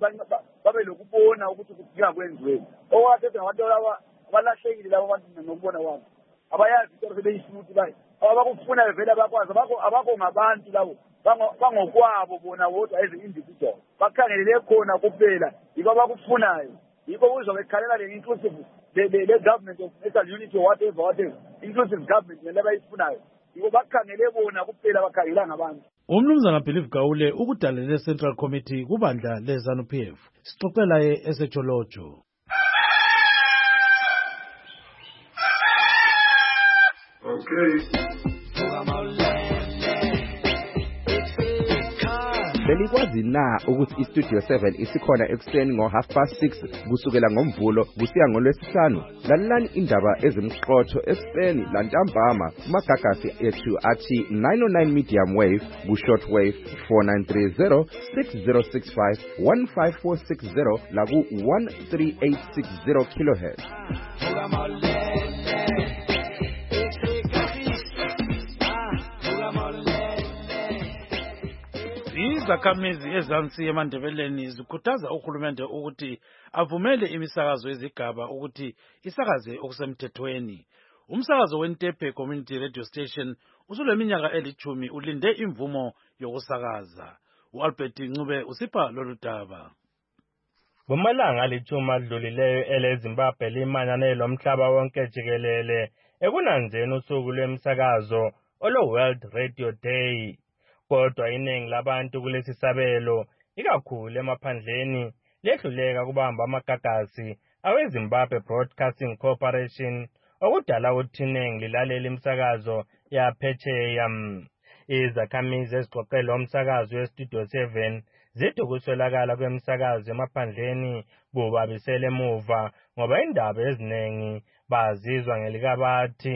babe lokubona ukuthi kudinga kwenziwe. Okwathethe ngabantu laba balahlekile labo bantu nokubona kwabo. Abayazi ukuthi sebeyisho ukuthi bayi abakufuna vele abakwazi abakho ngabantu labo bangokwabo bona bodwa as individual bakhangelele khona kuphela yiko abakufunayo yiko uzobekhalela le-inclusive le government of national unity or whatever inclusive government nale abayifunayo yiko bakhangele bona kuphela bakhangela ngabantu. Umnumzana Believe Gawule ukudalele Central Committee kubandla le-ZANU-PF sixoxe laye eseTsholotsho. Okay. belikwazi na ukuthi iStudio 7 isikhona ekuseni ngo6:30 kusukela ngoMvulo kusiya ngoLwesihlanu? Lalelani indaba ezimqotho ekuseni lantambama kumagagasi ethu athi 909 medium wave ku-shortwave 4930 6065 15460 laku 13860 kilohertz. Izakhamizi eZansi eMandebeleni zikhuthaza uhulumende ukuthi avumele imisakazo yezigaba ukuthi isakaze okusemthethweni. Umsakazo weNtepe Community Radio Station usuleminyaka eli10 ulinde imvumo yokusakaza. uAlbert Ncube usipha lolu daba. Ngomalanga alithuma adlulileyo eleZimbabwe limanyane lomhlaba wonke jikelele ekunanzeni usuku lwemsakazo olo World Radio Day. Kodwa iningi labantu kulesi sabelo ikakhulu emaphandleni lehluleka kubamba amagagasi aweZimbabwe Broadcasting Corporation okudala ukuthi iningi lilalela imsakazo yaphetsheya. Izakhamizi eziqoqela umsakazo weStudio 7 zithi ukuswelakala kwemsakazo emaphandleni kubabisele emuva ngoba indaba eziningi bazizwa ngelikabathi.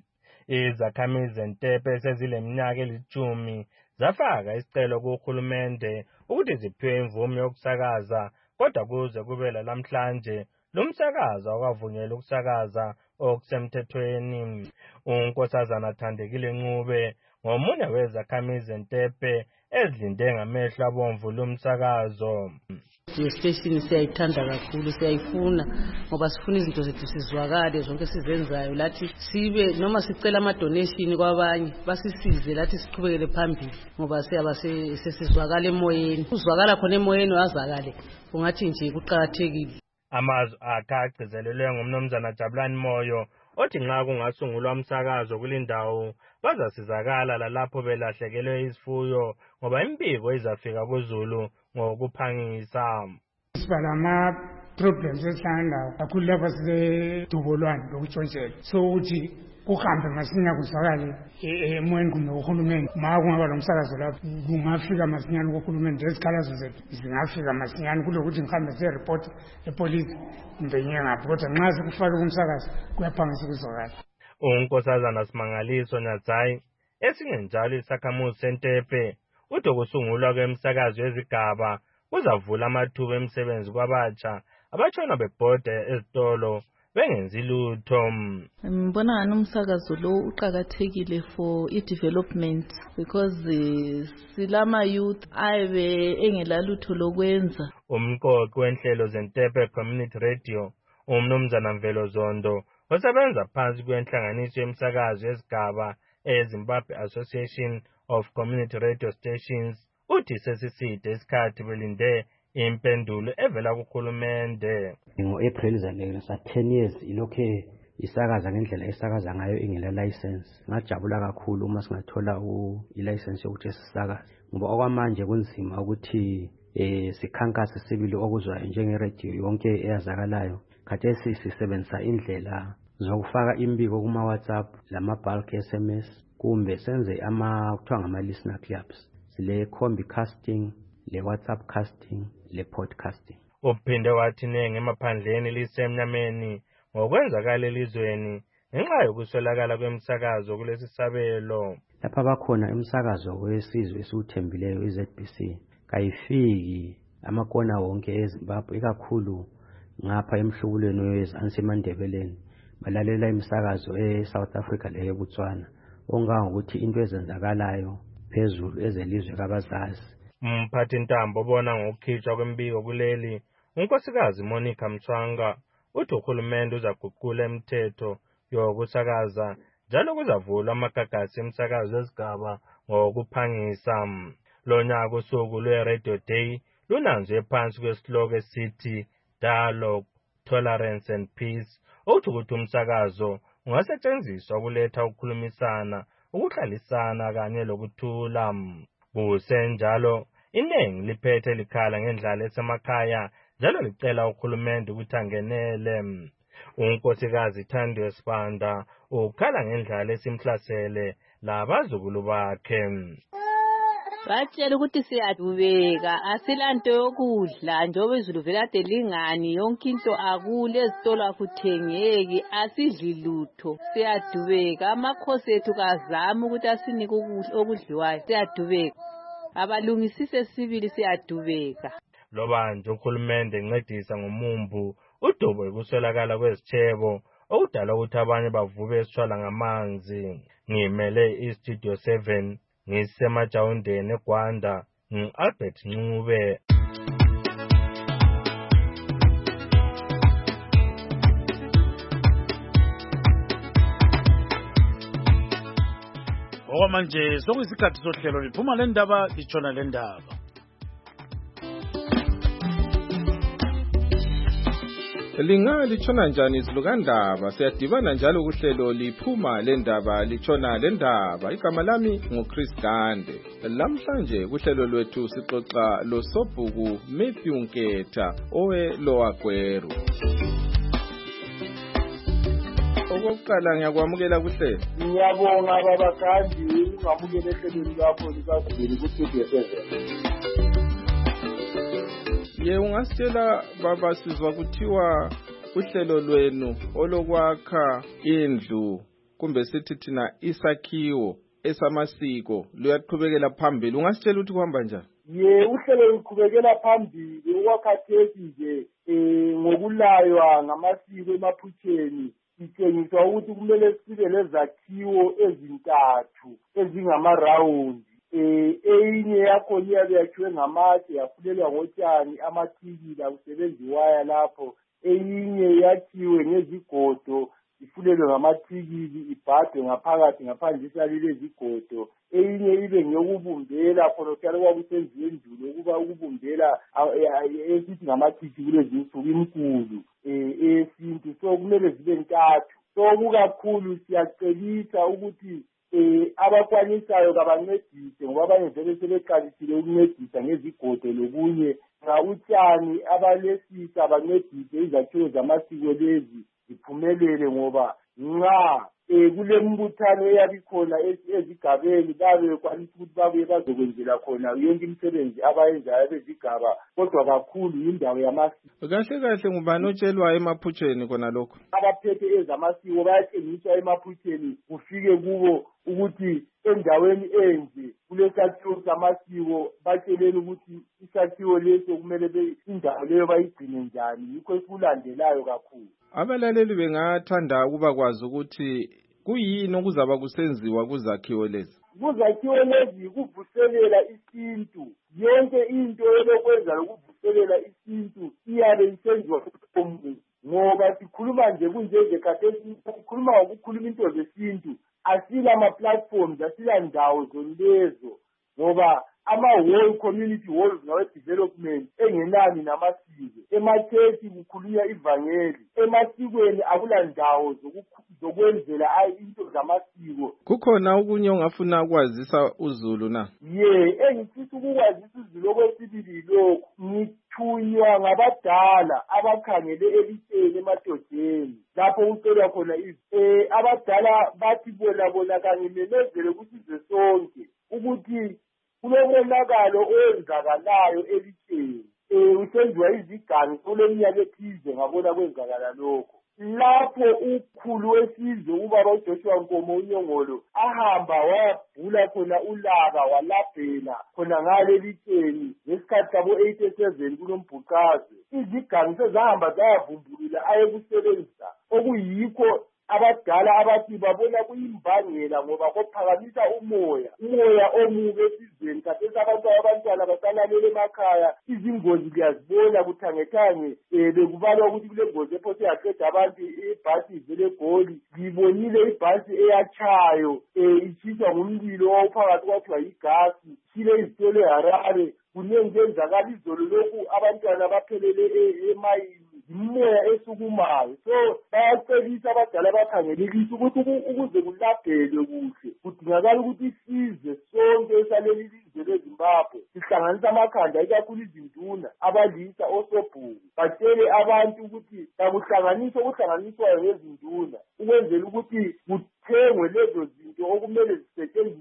Izakhamizi zeNtepe sezileminyaka eli10 zafaka isicelo kuhulumende ukuthi ziphiwe imvume yokusakaza, kodwa kuze kube lamhlanje lumsakazo akavunyelwa ukusakaza okusemthethweni. uNkosazana Thandekile Ncube ngomunye wezakhamizi zeNtepe ezilinde ngamehlo abomvu lumsakazo. Station siyayithanda kakhulu, siyayifuna ngoba sifuna izinto zethu sizwakale zonke sizenzayo, lathi sibe noma sicela ama donation kwabanye basisize lathi siqhubekele phambili ngoba siyaba sesizwakala emoyeni. Uzwakala khona emoyeni wazakale ungathi nje kuqhakathekile. Amazwi akhe agcizelelwe ngumnumzana Jabulani Moyo othi nxa kungasungulwa umsakazo kulindawo bazasizakala lalapho belahlekelwe izifuyo ngoba impiko izafika kuZulu ngokuphangisa. Sibala problems esihlangana kakhulu lapha sisedubolwane lokutshontshela, so uthi kuhambe masinya kuzwakale emoyeni kumbe uhulumende ma kungaba lomsakazo lapho kungafika masinyane kuhulumende, ezikhalazo zethu zingafika masinyane kulokuthi ngihambe se-report epolisi kumbe ngengaphi, kodwa nxa sikufake kumsakazo kuyaphangisa ukuzwakala. uNkosazana Simangaliso Nyadzai esingenjalo isakhamuzi seNtepe uthi ukusungulwa kwemsakazo yezigaba kuzavula amathuba emisebenzi kwabatsha abatshona bebhoda ezitolo bengenzi lutho. Ngibona ngani umsakazo lo uqhakathekile for i-development because silama youth ayibe engelalutho lokwenza. Umqoqi wenhlelo zeNtepe Community Radio uMnumzana Mvelo Zondo osebenza phansi kwenhlanganiso yemsakazo yezigaba eZimbabwe Association of Community Radio Stations uthi sesiside isikhathi belinde impendulo evela kuhulumende. Ngo-April zalena sa 10 years ilokhe isakaza ngendlela esakaza ngayo ingela license. Ngajabula kakhulu uma singathola i-license yokuthi sisakaze ngoba okwamanje kunzima ukuthi sikhankase sibili okuzwayo njenge-radio yonke eyazakalayo. Khathesi sisebenzisa indlela zokufaka imbiko kuma WhatsApp lama-bulk SMS kumbe senze kuthiwa ngama-listener clubs, sile combi casting, le WhatsApp casting, le podcasting. Uphinde wathi nengi emaphandleni lisemnyameni ngokwenzakala elizweni ngenxa yokuswelakala kwemsakazo kulesi sabelo. Lapha bakhona imsakazo wesizwe esiwuthembileyo iZBC kayifiki amakona wonke eZimbabwe, ikakhulu ngapha emhlubulweni weZansi eMandebeleni balalela imsakazo eSouth Africa leyo Botswana ongangokuthi into ezenzakalayo phezulu ezelizwe kabazazi. Mphathi Ntambo bona ngokukhishwa kwembiko kuleli unkosikazi Monica Mtswanga uthi uhulumende uzaguqula imithetho yokusakaza njalo kuzavulwa amagagasi emsakazo ezigaba ngokuphangisa. Lonyaka usuku lwe-Radio Day lunanzwe phansi kwesihloko esithi Dialogue, Tolerance and Peace, othi ukuthi umsakazo ungasetshenziswa ukuletha ukukhulumisana, ukuhlalisana kanye lokuthula. Kusenjalo iningi liphethe likhala ngendlala esemakhaya njalo licela uhulumende ukuthi angenele. uNkosikazi Thandiwe Sibanda ukhala ngendlala esimhlasele labazukulu bakhe. batshela ukuthi siyadubeka asilanto yokudla njengoba izulu vele ade lingani yonke into akule ezitolo akuthengeki asidli lutho siyadubeka amakhosi ethu kazama ukuthi asinike okudliwayo siyadubeka abalungisise sibili siyadubeka loba nje uhulumende encedisa ngomumbu udubo ekuswelakala kwezitshebo okudala ukuthi abanye bavuke esishwala ngamanzi ngimele iStudio 7 ngisemajawundeni eGwanda ngi-Albert Ncube. Okwamanje sokuyisikhathi sohlelo liphuma le ndaba litshona le ndaba. Linga litshona njani izilukandaba siyadibana njalo kuhlelo liphuma le ndaba litshona le ndaba igama lami nguChris Gande lamhlanje kuhlelo lwethu sixoxa losobhuku Matthew Nketha owe Lower Gweru. Okokuqala ngiyakwamukela kuhlelo. Ngiyabonga baba Gandhi ungamukele ehlelweni lapho likazibili kuStudio 7. Ye ungasitshela baba sizwa kuthiwa uhlelo lwenu olokwakha indlu kumbe sithi thina isakhiwo esamasiko luyaqhubekela phambili ungasitshela ukuthi kuhamba njani? Ye uhlelo luqhubekela phambili okwakhathesi nje ngokulaywa ngamasiko emaphutheni sitshengiswa ukuthi kumele sibe lezakhiwo ezintathu ezingamarawundi. Eyinye yakhona iyabe yakhiwe ngamatshe yafulelwa ngotshani amathikila kusebenza iwaya lapho. Eyinye yakhiwe ngezigodo ifulelwe ngamathikili ibhadwe ngaphakathi ngaphandle isalile izigodo. Eyinye ibe ngeyokubumbela khona kuyale kwakusenziwe endulo ukuba ukubumbela esithi ngamathiki kulezi nsuku inkulu esintu so kumele zibe ntathu. So kukakhulu siyacebisa ukuthi abakwanisayo kabancedise ngoba abanye vele sebeqalisile ukuncedisa ngezigodo lokunye nxa utshani abalesisa bancedise izakhiwo zamasiko lezi ziphumelele ngoba nxa kulembuthano eyabikhona ezigabeni babe bekwanisa ukuthi babuye bazokwenzela khona yonke imisebenzi abayenzayo bezigaba kodwa kakhulu yindawo yamasiko. Kahle kahle ngubani otshelwa emaphutsheni khona lokho? Abaphethe ezamasiko bayatshengiswa emaphutsheni kufike kubo ukuthi endaweni enje kulesakhiwo samasiko batsheleni ukuthi isakhiwo leso kumele indawo leyo bayigcine njani yikho esikulandelayo kakhulu. Abalaleli bengathanda ukuba kwazi ukuthi kuyini okuzaba kusenziwa kuzakhiwo lezi. Kuzakhiwo lezi kuvuselela isintu yonke into elokwenza lokuvuselela isintu iyabe isenziwa kumuntu ngoba sikhuluma nje kunje khathesi sikhuluma ngokukhuluma into zesintu asila ama-platforms asila ndawo zonlezo ngoba ama-whole community halls nawe-development engenani namasiko emachechi kukhulunywa ivangeli emasikweni akulandawo zokwenzela into zamasiko. Kukhona okunye ongafuna ukwazisa uzulu na? Engifisa ukukwazisa uzulu okwesibili lokhu ngithunywa ngabadala abakhangele elitsheni emadodeni lapho kucelwa khona abadala bathi bona kanye memezele kusizwe sonke ukuthi kulomonakalo owenzakalayo elitsheni usenziwa izigangi kuleminyaka ethize ngabona kwenzakala lokho. Lapho ukhulu wesizwe ubaba uJoshua Nkomo uNyongolo ahamba wabhula khona ulaka walabhela khona ngale litsheni ngesikhathi sabo 87 kulombhuqazi izigangi sezahamba zayavumbulula ayekusebenzisa okuyikho abadala abathi babona kuyimbangela ngoba kophakamisa umoya omubi esizweni khathesi abantwana basalalele emakhaya izingozi liyazibona kuthangethange bekubalwa ukuthi kule ngozi ephose yaqeda abantu ibhasi ivele eGoli ngibonile ibhasi eyatshayo itshitshwa ngumlilo owawuphakathi kwathiwa yigasi shile izitolo eHarare kunengi kwenzakala izolo lokhu abantwana baphelele emayini imoya esukumayo so bayacebisa abadala bakhangelekisa ukuthi ukuze kulabhelwe kuhle kudingakala ukuthi isizwe sonke esaleli lizwe leZimbabwe sihlanganisa amakhanda ikakhulu izinduna abalisa osobhuku batshele abantu ukuthi bakuhlanganisa okuhlanganiswayo ngezinduna ukwenzela ukuthi kuthengwe lezo zinto okumele zisetshenziswe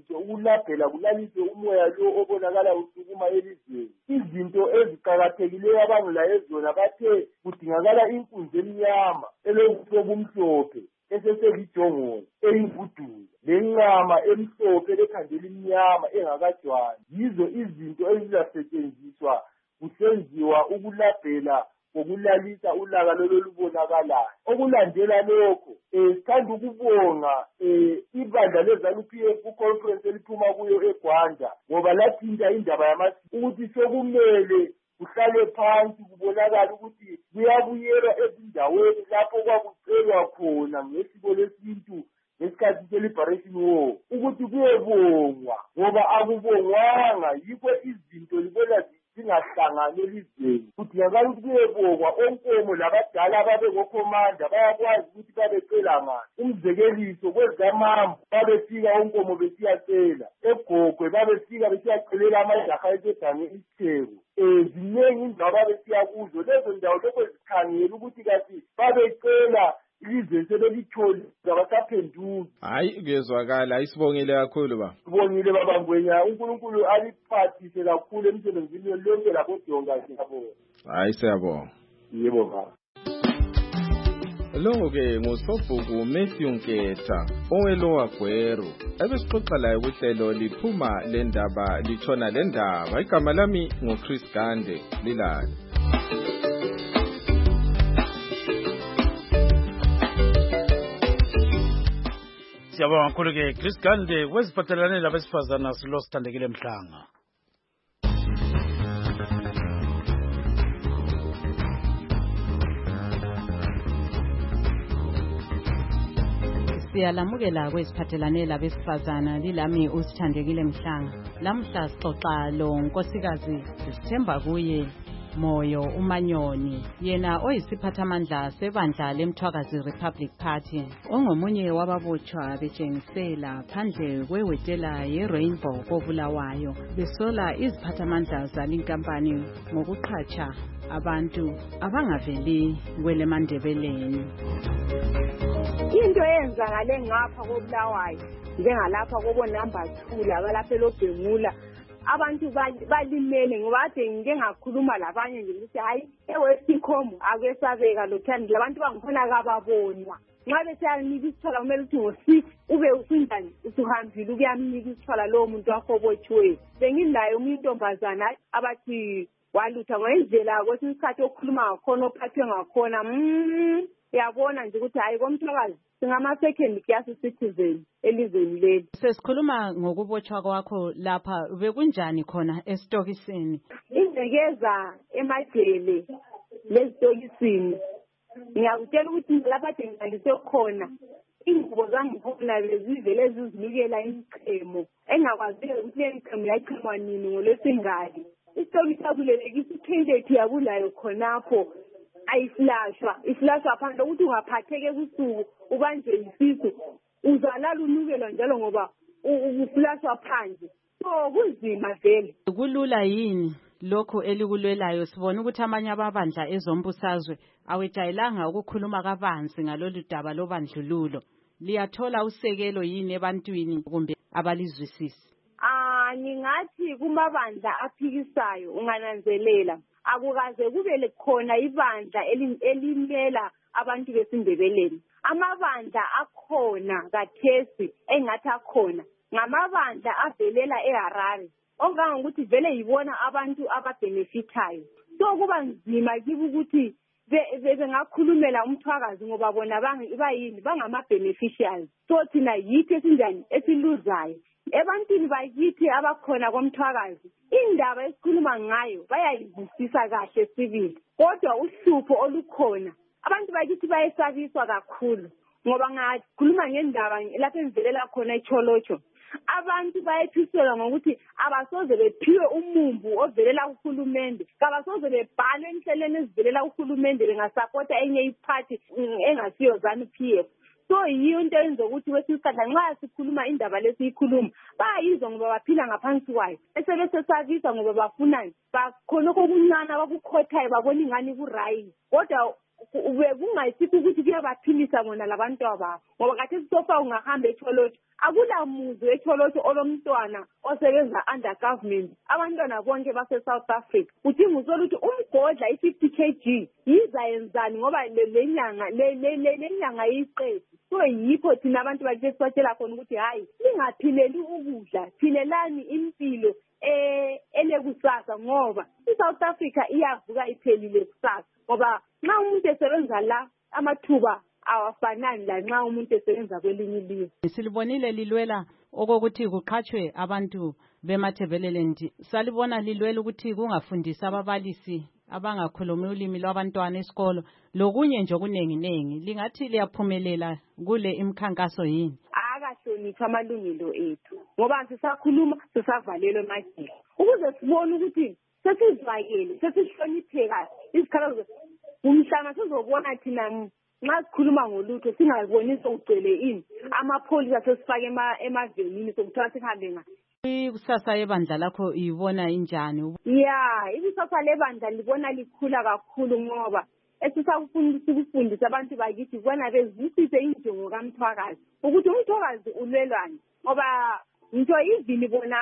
ukulabhela kulalise umoya lo obonakala usukuma elizweni. Izinto eziqakathekileyo abangilaye zona bathe kudingakala inkunzi emnyama elobuso obumhlophe eseselijongoni eyimvuduza lenqama emhlophe lekhandela imnyama engakajwani. Yizo izinto ezizasetshenziswa kusenziwa ukulabhela ngokulalisa ulaka lolubonakalayo. Okulandela lokho sithanda ukubonga ibandla leZANU-PF ku-conference eliphuma kuyo eGwanda ngoba lathinta indaba yamasiko ukuthi sokumele kuhlale phansi kubonakala ukuthi kuyabuyelwa ezindaweni lapho kwakucelwa khona ngesiko lesintu ngesikhathi se-Liberation War ukuthi kuyebongwa ngoba akubongwanga yikho izinto libona zingahlangani elizweni. Kudingakala ukuthi kuyebongwa onkomo labadala ababe ngokhomanda bayakwazi ukuthi babecela ngani. Umzekeliso kwezamambo babefika onkomo besiyacela, eGogwe babefika besiyacelela amajaha esegangeni isitheko. Ziningi indawo babesiya kuzo lezo ndawo lokho zikhangela ukuthi kathi babecela ilizwe sebelitholi abasaphenduki. Hayi kuyezwakala, isibongile kakhulu ba. Sibongile baba Ngwenya, uNkulunkulu aliphathise kakhulu emsebenzini lonke lapho Jonga siyabonga. Hayi siyabonga. Yebo baba. Lo-ke ngusobhuku Matthew Nketha oweLowa Gweru ebesixoxa laye kuhlelo liphuma lendaba litshona lendaba. Igama lami nguChris Gande lilali. Siyabonga kakhulu-ke Chris Gande kweziphathelane labesifazana silo Sithandekile Mhlanga. Siyalamukela kweziphathelane labesifazana lilami uSithandekile Mhlanga. Lamhla sixoxa lo nkosikazi sithemba kuye Moyo Umanyoni, yena oyisiphathamandla sebandla leMthwakazi Republic Party ongomunye wababotshwa betshengisela phandle kwewetela yeRainbow koBulawayo besola iziphathamandla zalinkampani ngokuqhatsha abantu abangaveli kweleMandebeleni. Into eyenzakale ngapha koBulawayo njengalapha kobo number 2 labalapha eLobhengula abantu balimele ngoba ade ngike ngakhuluma labanye nje ukuthi hayi eWestcom akwesabeka lothandi labantu bangikhona kababonwa nxa besayanika isithwala kumele ukuthi ngo6 ube usindani usuhambile ukuyamnika isithwala lowo muntu wafobotshiweyo. Bengilayo umuntombazana abathi walutha ngoyindlela kwesinye isikhathi okhuluma ngakhona ophathwe ngakhona yabona nje ukuthi hayi komthwakazi singama-second class citizen elizweni leli. Sesikhuluma ngokubotshwa kwakho lapha, bekunjani khona esitokisini? Ingcekeza emajele lezitokisini. Ngiyakutshela ukuthi lapha ade ngidlalise khona ingubo zangikhona bezivele zizinikela imichemo engakwaziyo ukuthi le michemo yayichemwa nini ngolwesingali. Isitokisi akulelekisa ikhendethi yakulayo khonapho ayiflashwa iflashwa phandle ukuthi ungaphatheke kusuku ubanjwe yisisu uzalala unukelwa njalo ngoba uflashwa phandle. So kunzima vele. Kulula yini lokho elikulwelayo? Sibona ukuthi amanye ababandla ezombusazwe awejayelanga ukukhuluma kabanzi ngalolu daba lobandlululo. Liyathola usekelo yini ebantwini kumbe abalizwisisi? Ningathi kumabandla aphikisayo ungananzelela akukaze kube khona ibandla elimela abantu besindebeleni. Amabandla akhona kathesi engathi akhona ngamabandla avelela eHarare ongangokuthi vele yibona abantu ababenefitayo. So kuba nzima kibo ukuthi bengakhulumela umthwakazi ngoba bona bayini bangama-beneficiaries. So thina yithi esinjani esiluzayo ebantwini bakithi abakhona komthwakazi. Indaba esikhuluma ngayo bayayizwisisa kahle sibili, kodwa uhlupho olukhona abantu bakithi bayesabiswa kakhulu ngoba ngakhuluma ngendaba lapho engivelela khona eCholocho. Abantu bayethuselwa ngokuthi abasoze bephiwe umumbu ovelela uhulumende, kabasoze bebhalwe enhlelweni ezivelela uhulumende bengasapota enye iphathi engasiyo ZANU-PF. So yiyo into yenza ukuthi kwesinye isikhathi nxa sikhuluma indaba lesiyikhuluma bayizwa ngoba baphila ngaphansi kwayo ngoba bafunani bakhonokho okuncane abakukhothayo babona ingani kurayi, kodwa kungayisikho ukuthi kuyabaphilisa bona labantu ababo ngoba kathi sisofa ungahamba eTholoto akula muzi eTholoto olomntwana osebenza under government abantwana bonke base South Africa udinga usola ukuthi umgodla i50 kg yizayenzani ngoba lenyanga yiqedi so yikho thina abantu bathi sitshela khona ukuthi hayi lingaphileli ukudla philelani impilo elekusasa ngoba iSouth Africa iyavuka iphelile kusasa ngoba nxa umuntu esebenza la amathuba awafanani la nxa umuntu esebenza kwelinye ilizwe. Silibonile lilwela okokuthi kuqhatshwe abantu bemathebeleland salibona lilwela ukuthi kungafundisa ababalisi abangakhulumi ulimi lwabantwana esikolo lokunye nje okunenginengi lingathi liyaphumelela kule imikhankaso yini? Akahlonipha amalungelo ethu ngoba sisakhuluma sisavalelwe emajele ukuze sibone ukuthi sesizwakele sesihlonipheka izikhalazo umhlanga sizobona thina nxa sikhuluma ngolutho singaboni sokugcwele ini amapholisa sesifake emavenini sokuthiwa sihambe nga ikusasa lebandla lakho ibona injani? Ikusasa lebandla libona likhula kakhulu ngoba esisakufundisa abantu bakithi bona bezwisise injongo kaMthwakazi ukuthi uMthwakazi ulwelwani ngoba ngitsho ivini bona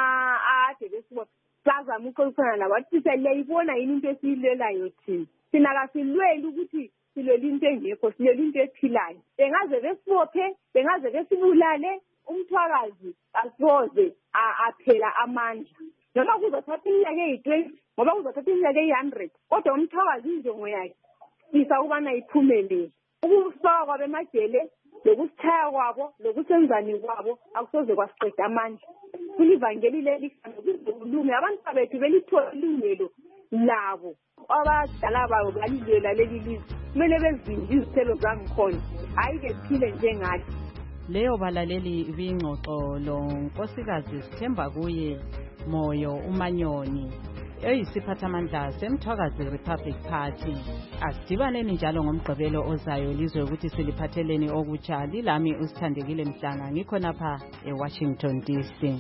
ade besibona sazama ukuxoxisana labo athi siyayibona yini into esiyilwelayo thina kasilweli ukuthi silwela into engekho silwela into ephilayo bengaze besibophe bengaze besibulale uMthwakazi asoze aphela amandla noma kuzothatha iminyaka eyi-20 ngoba kuzothatha iminyaka eyi-100 kodwa uMthwakazi injongo yakhe isa ukubana iphumelele ukusifaka kwabo emajele lokusithaya kwabo lokusenzani kwabo akusoze kwasiqeda amandla kulivangeli lelikulunge abantu bethu belithola ilungelo labo abadala babo balilwela leli lizwe kumele bezinje izithelo zangikhona hayi bephile njengathi. Leyo balaleli bingxoxo lo nkosikazi Sithemba kuye Moyo uManyoni eyisiphathamandla seMthwakazi Republic Party. Asidibaneni njalo ngomgqibelo ozayo lizwe ukuthi siliphatheleni okutsha. Lilami uSithandekile Mhlanga ngikho napha eWashington DC.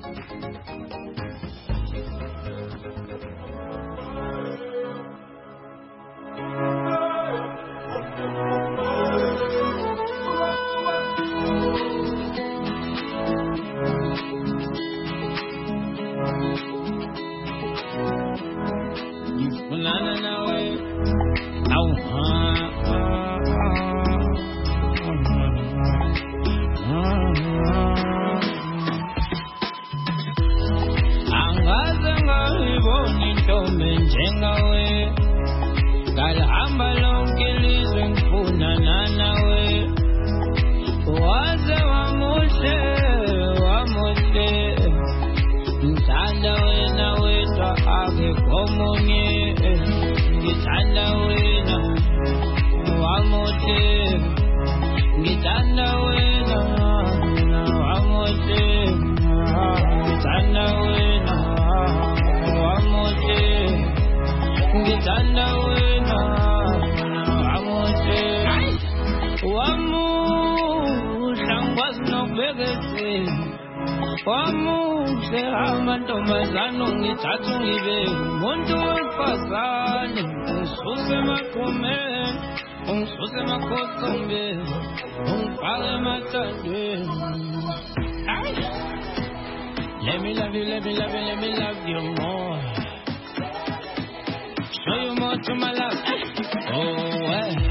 Let me love you more. Show you more to my love. Oh,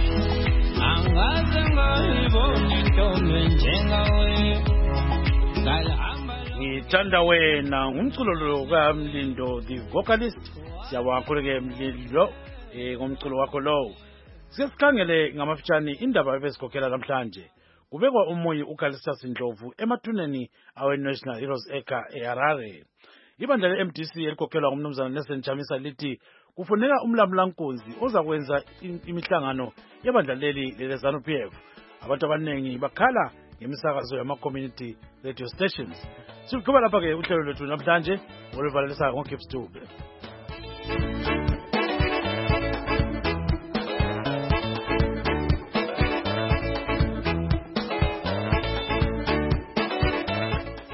Ngithanda wena ngumculo kaMlindo the vocalist. Siyawakhuleke Mlindo ngomculo wakho lo. Sesikhangele ngamafitshane indaba ebesikhokhela namhlanje. Kubekwa umoyi uKalisas Ndlovu emathuneni awe-National Heroes Acre eHarare. Ibandla le-MDC elikhokhelwa ngumnumzana Nelson Chamisa lithi kufuneka umlambulankunzi ozakwenza imihlangano yebandla leli leZANU-PF. Abantu abaningi bakhala ngemisakazo yama-community radio stations. Siqhubeka lapha-ke uhlelo lwethu namhlanje oluvalelisa ngoGibbs Dube.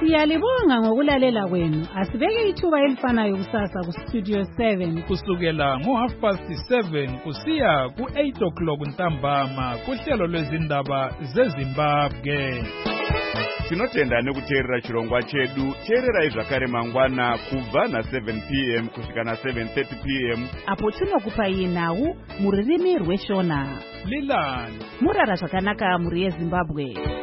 Siyalibonga ngokulalela kwenu. Asibeke ithuba elifanayo kusasa ku Studio 7 kusukela ngo7:30 kusiya ku8 o'clock ntambama kuhlelo lwezindaba zeZimbabwe. Tinotenda nekuteerera chirongwa chedu. Teererai zvakare mangwana kubva na7 p.m. kusvika na7:30 p.m. apo tinokupai nhau mururimi rweshona. Lilani murara zvakanaka muri yeZimbabwe.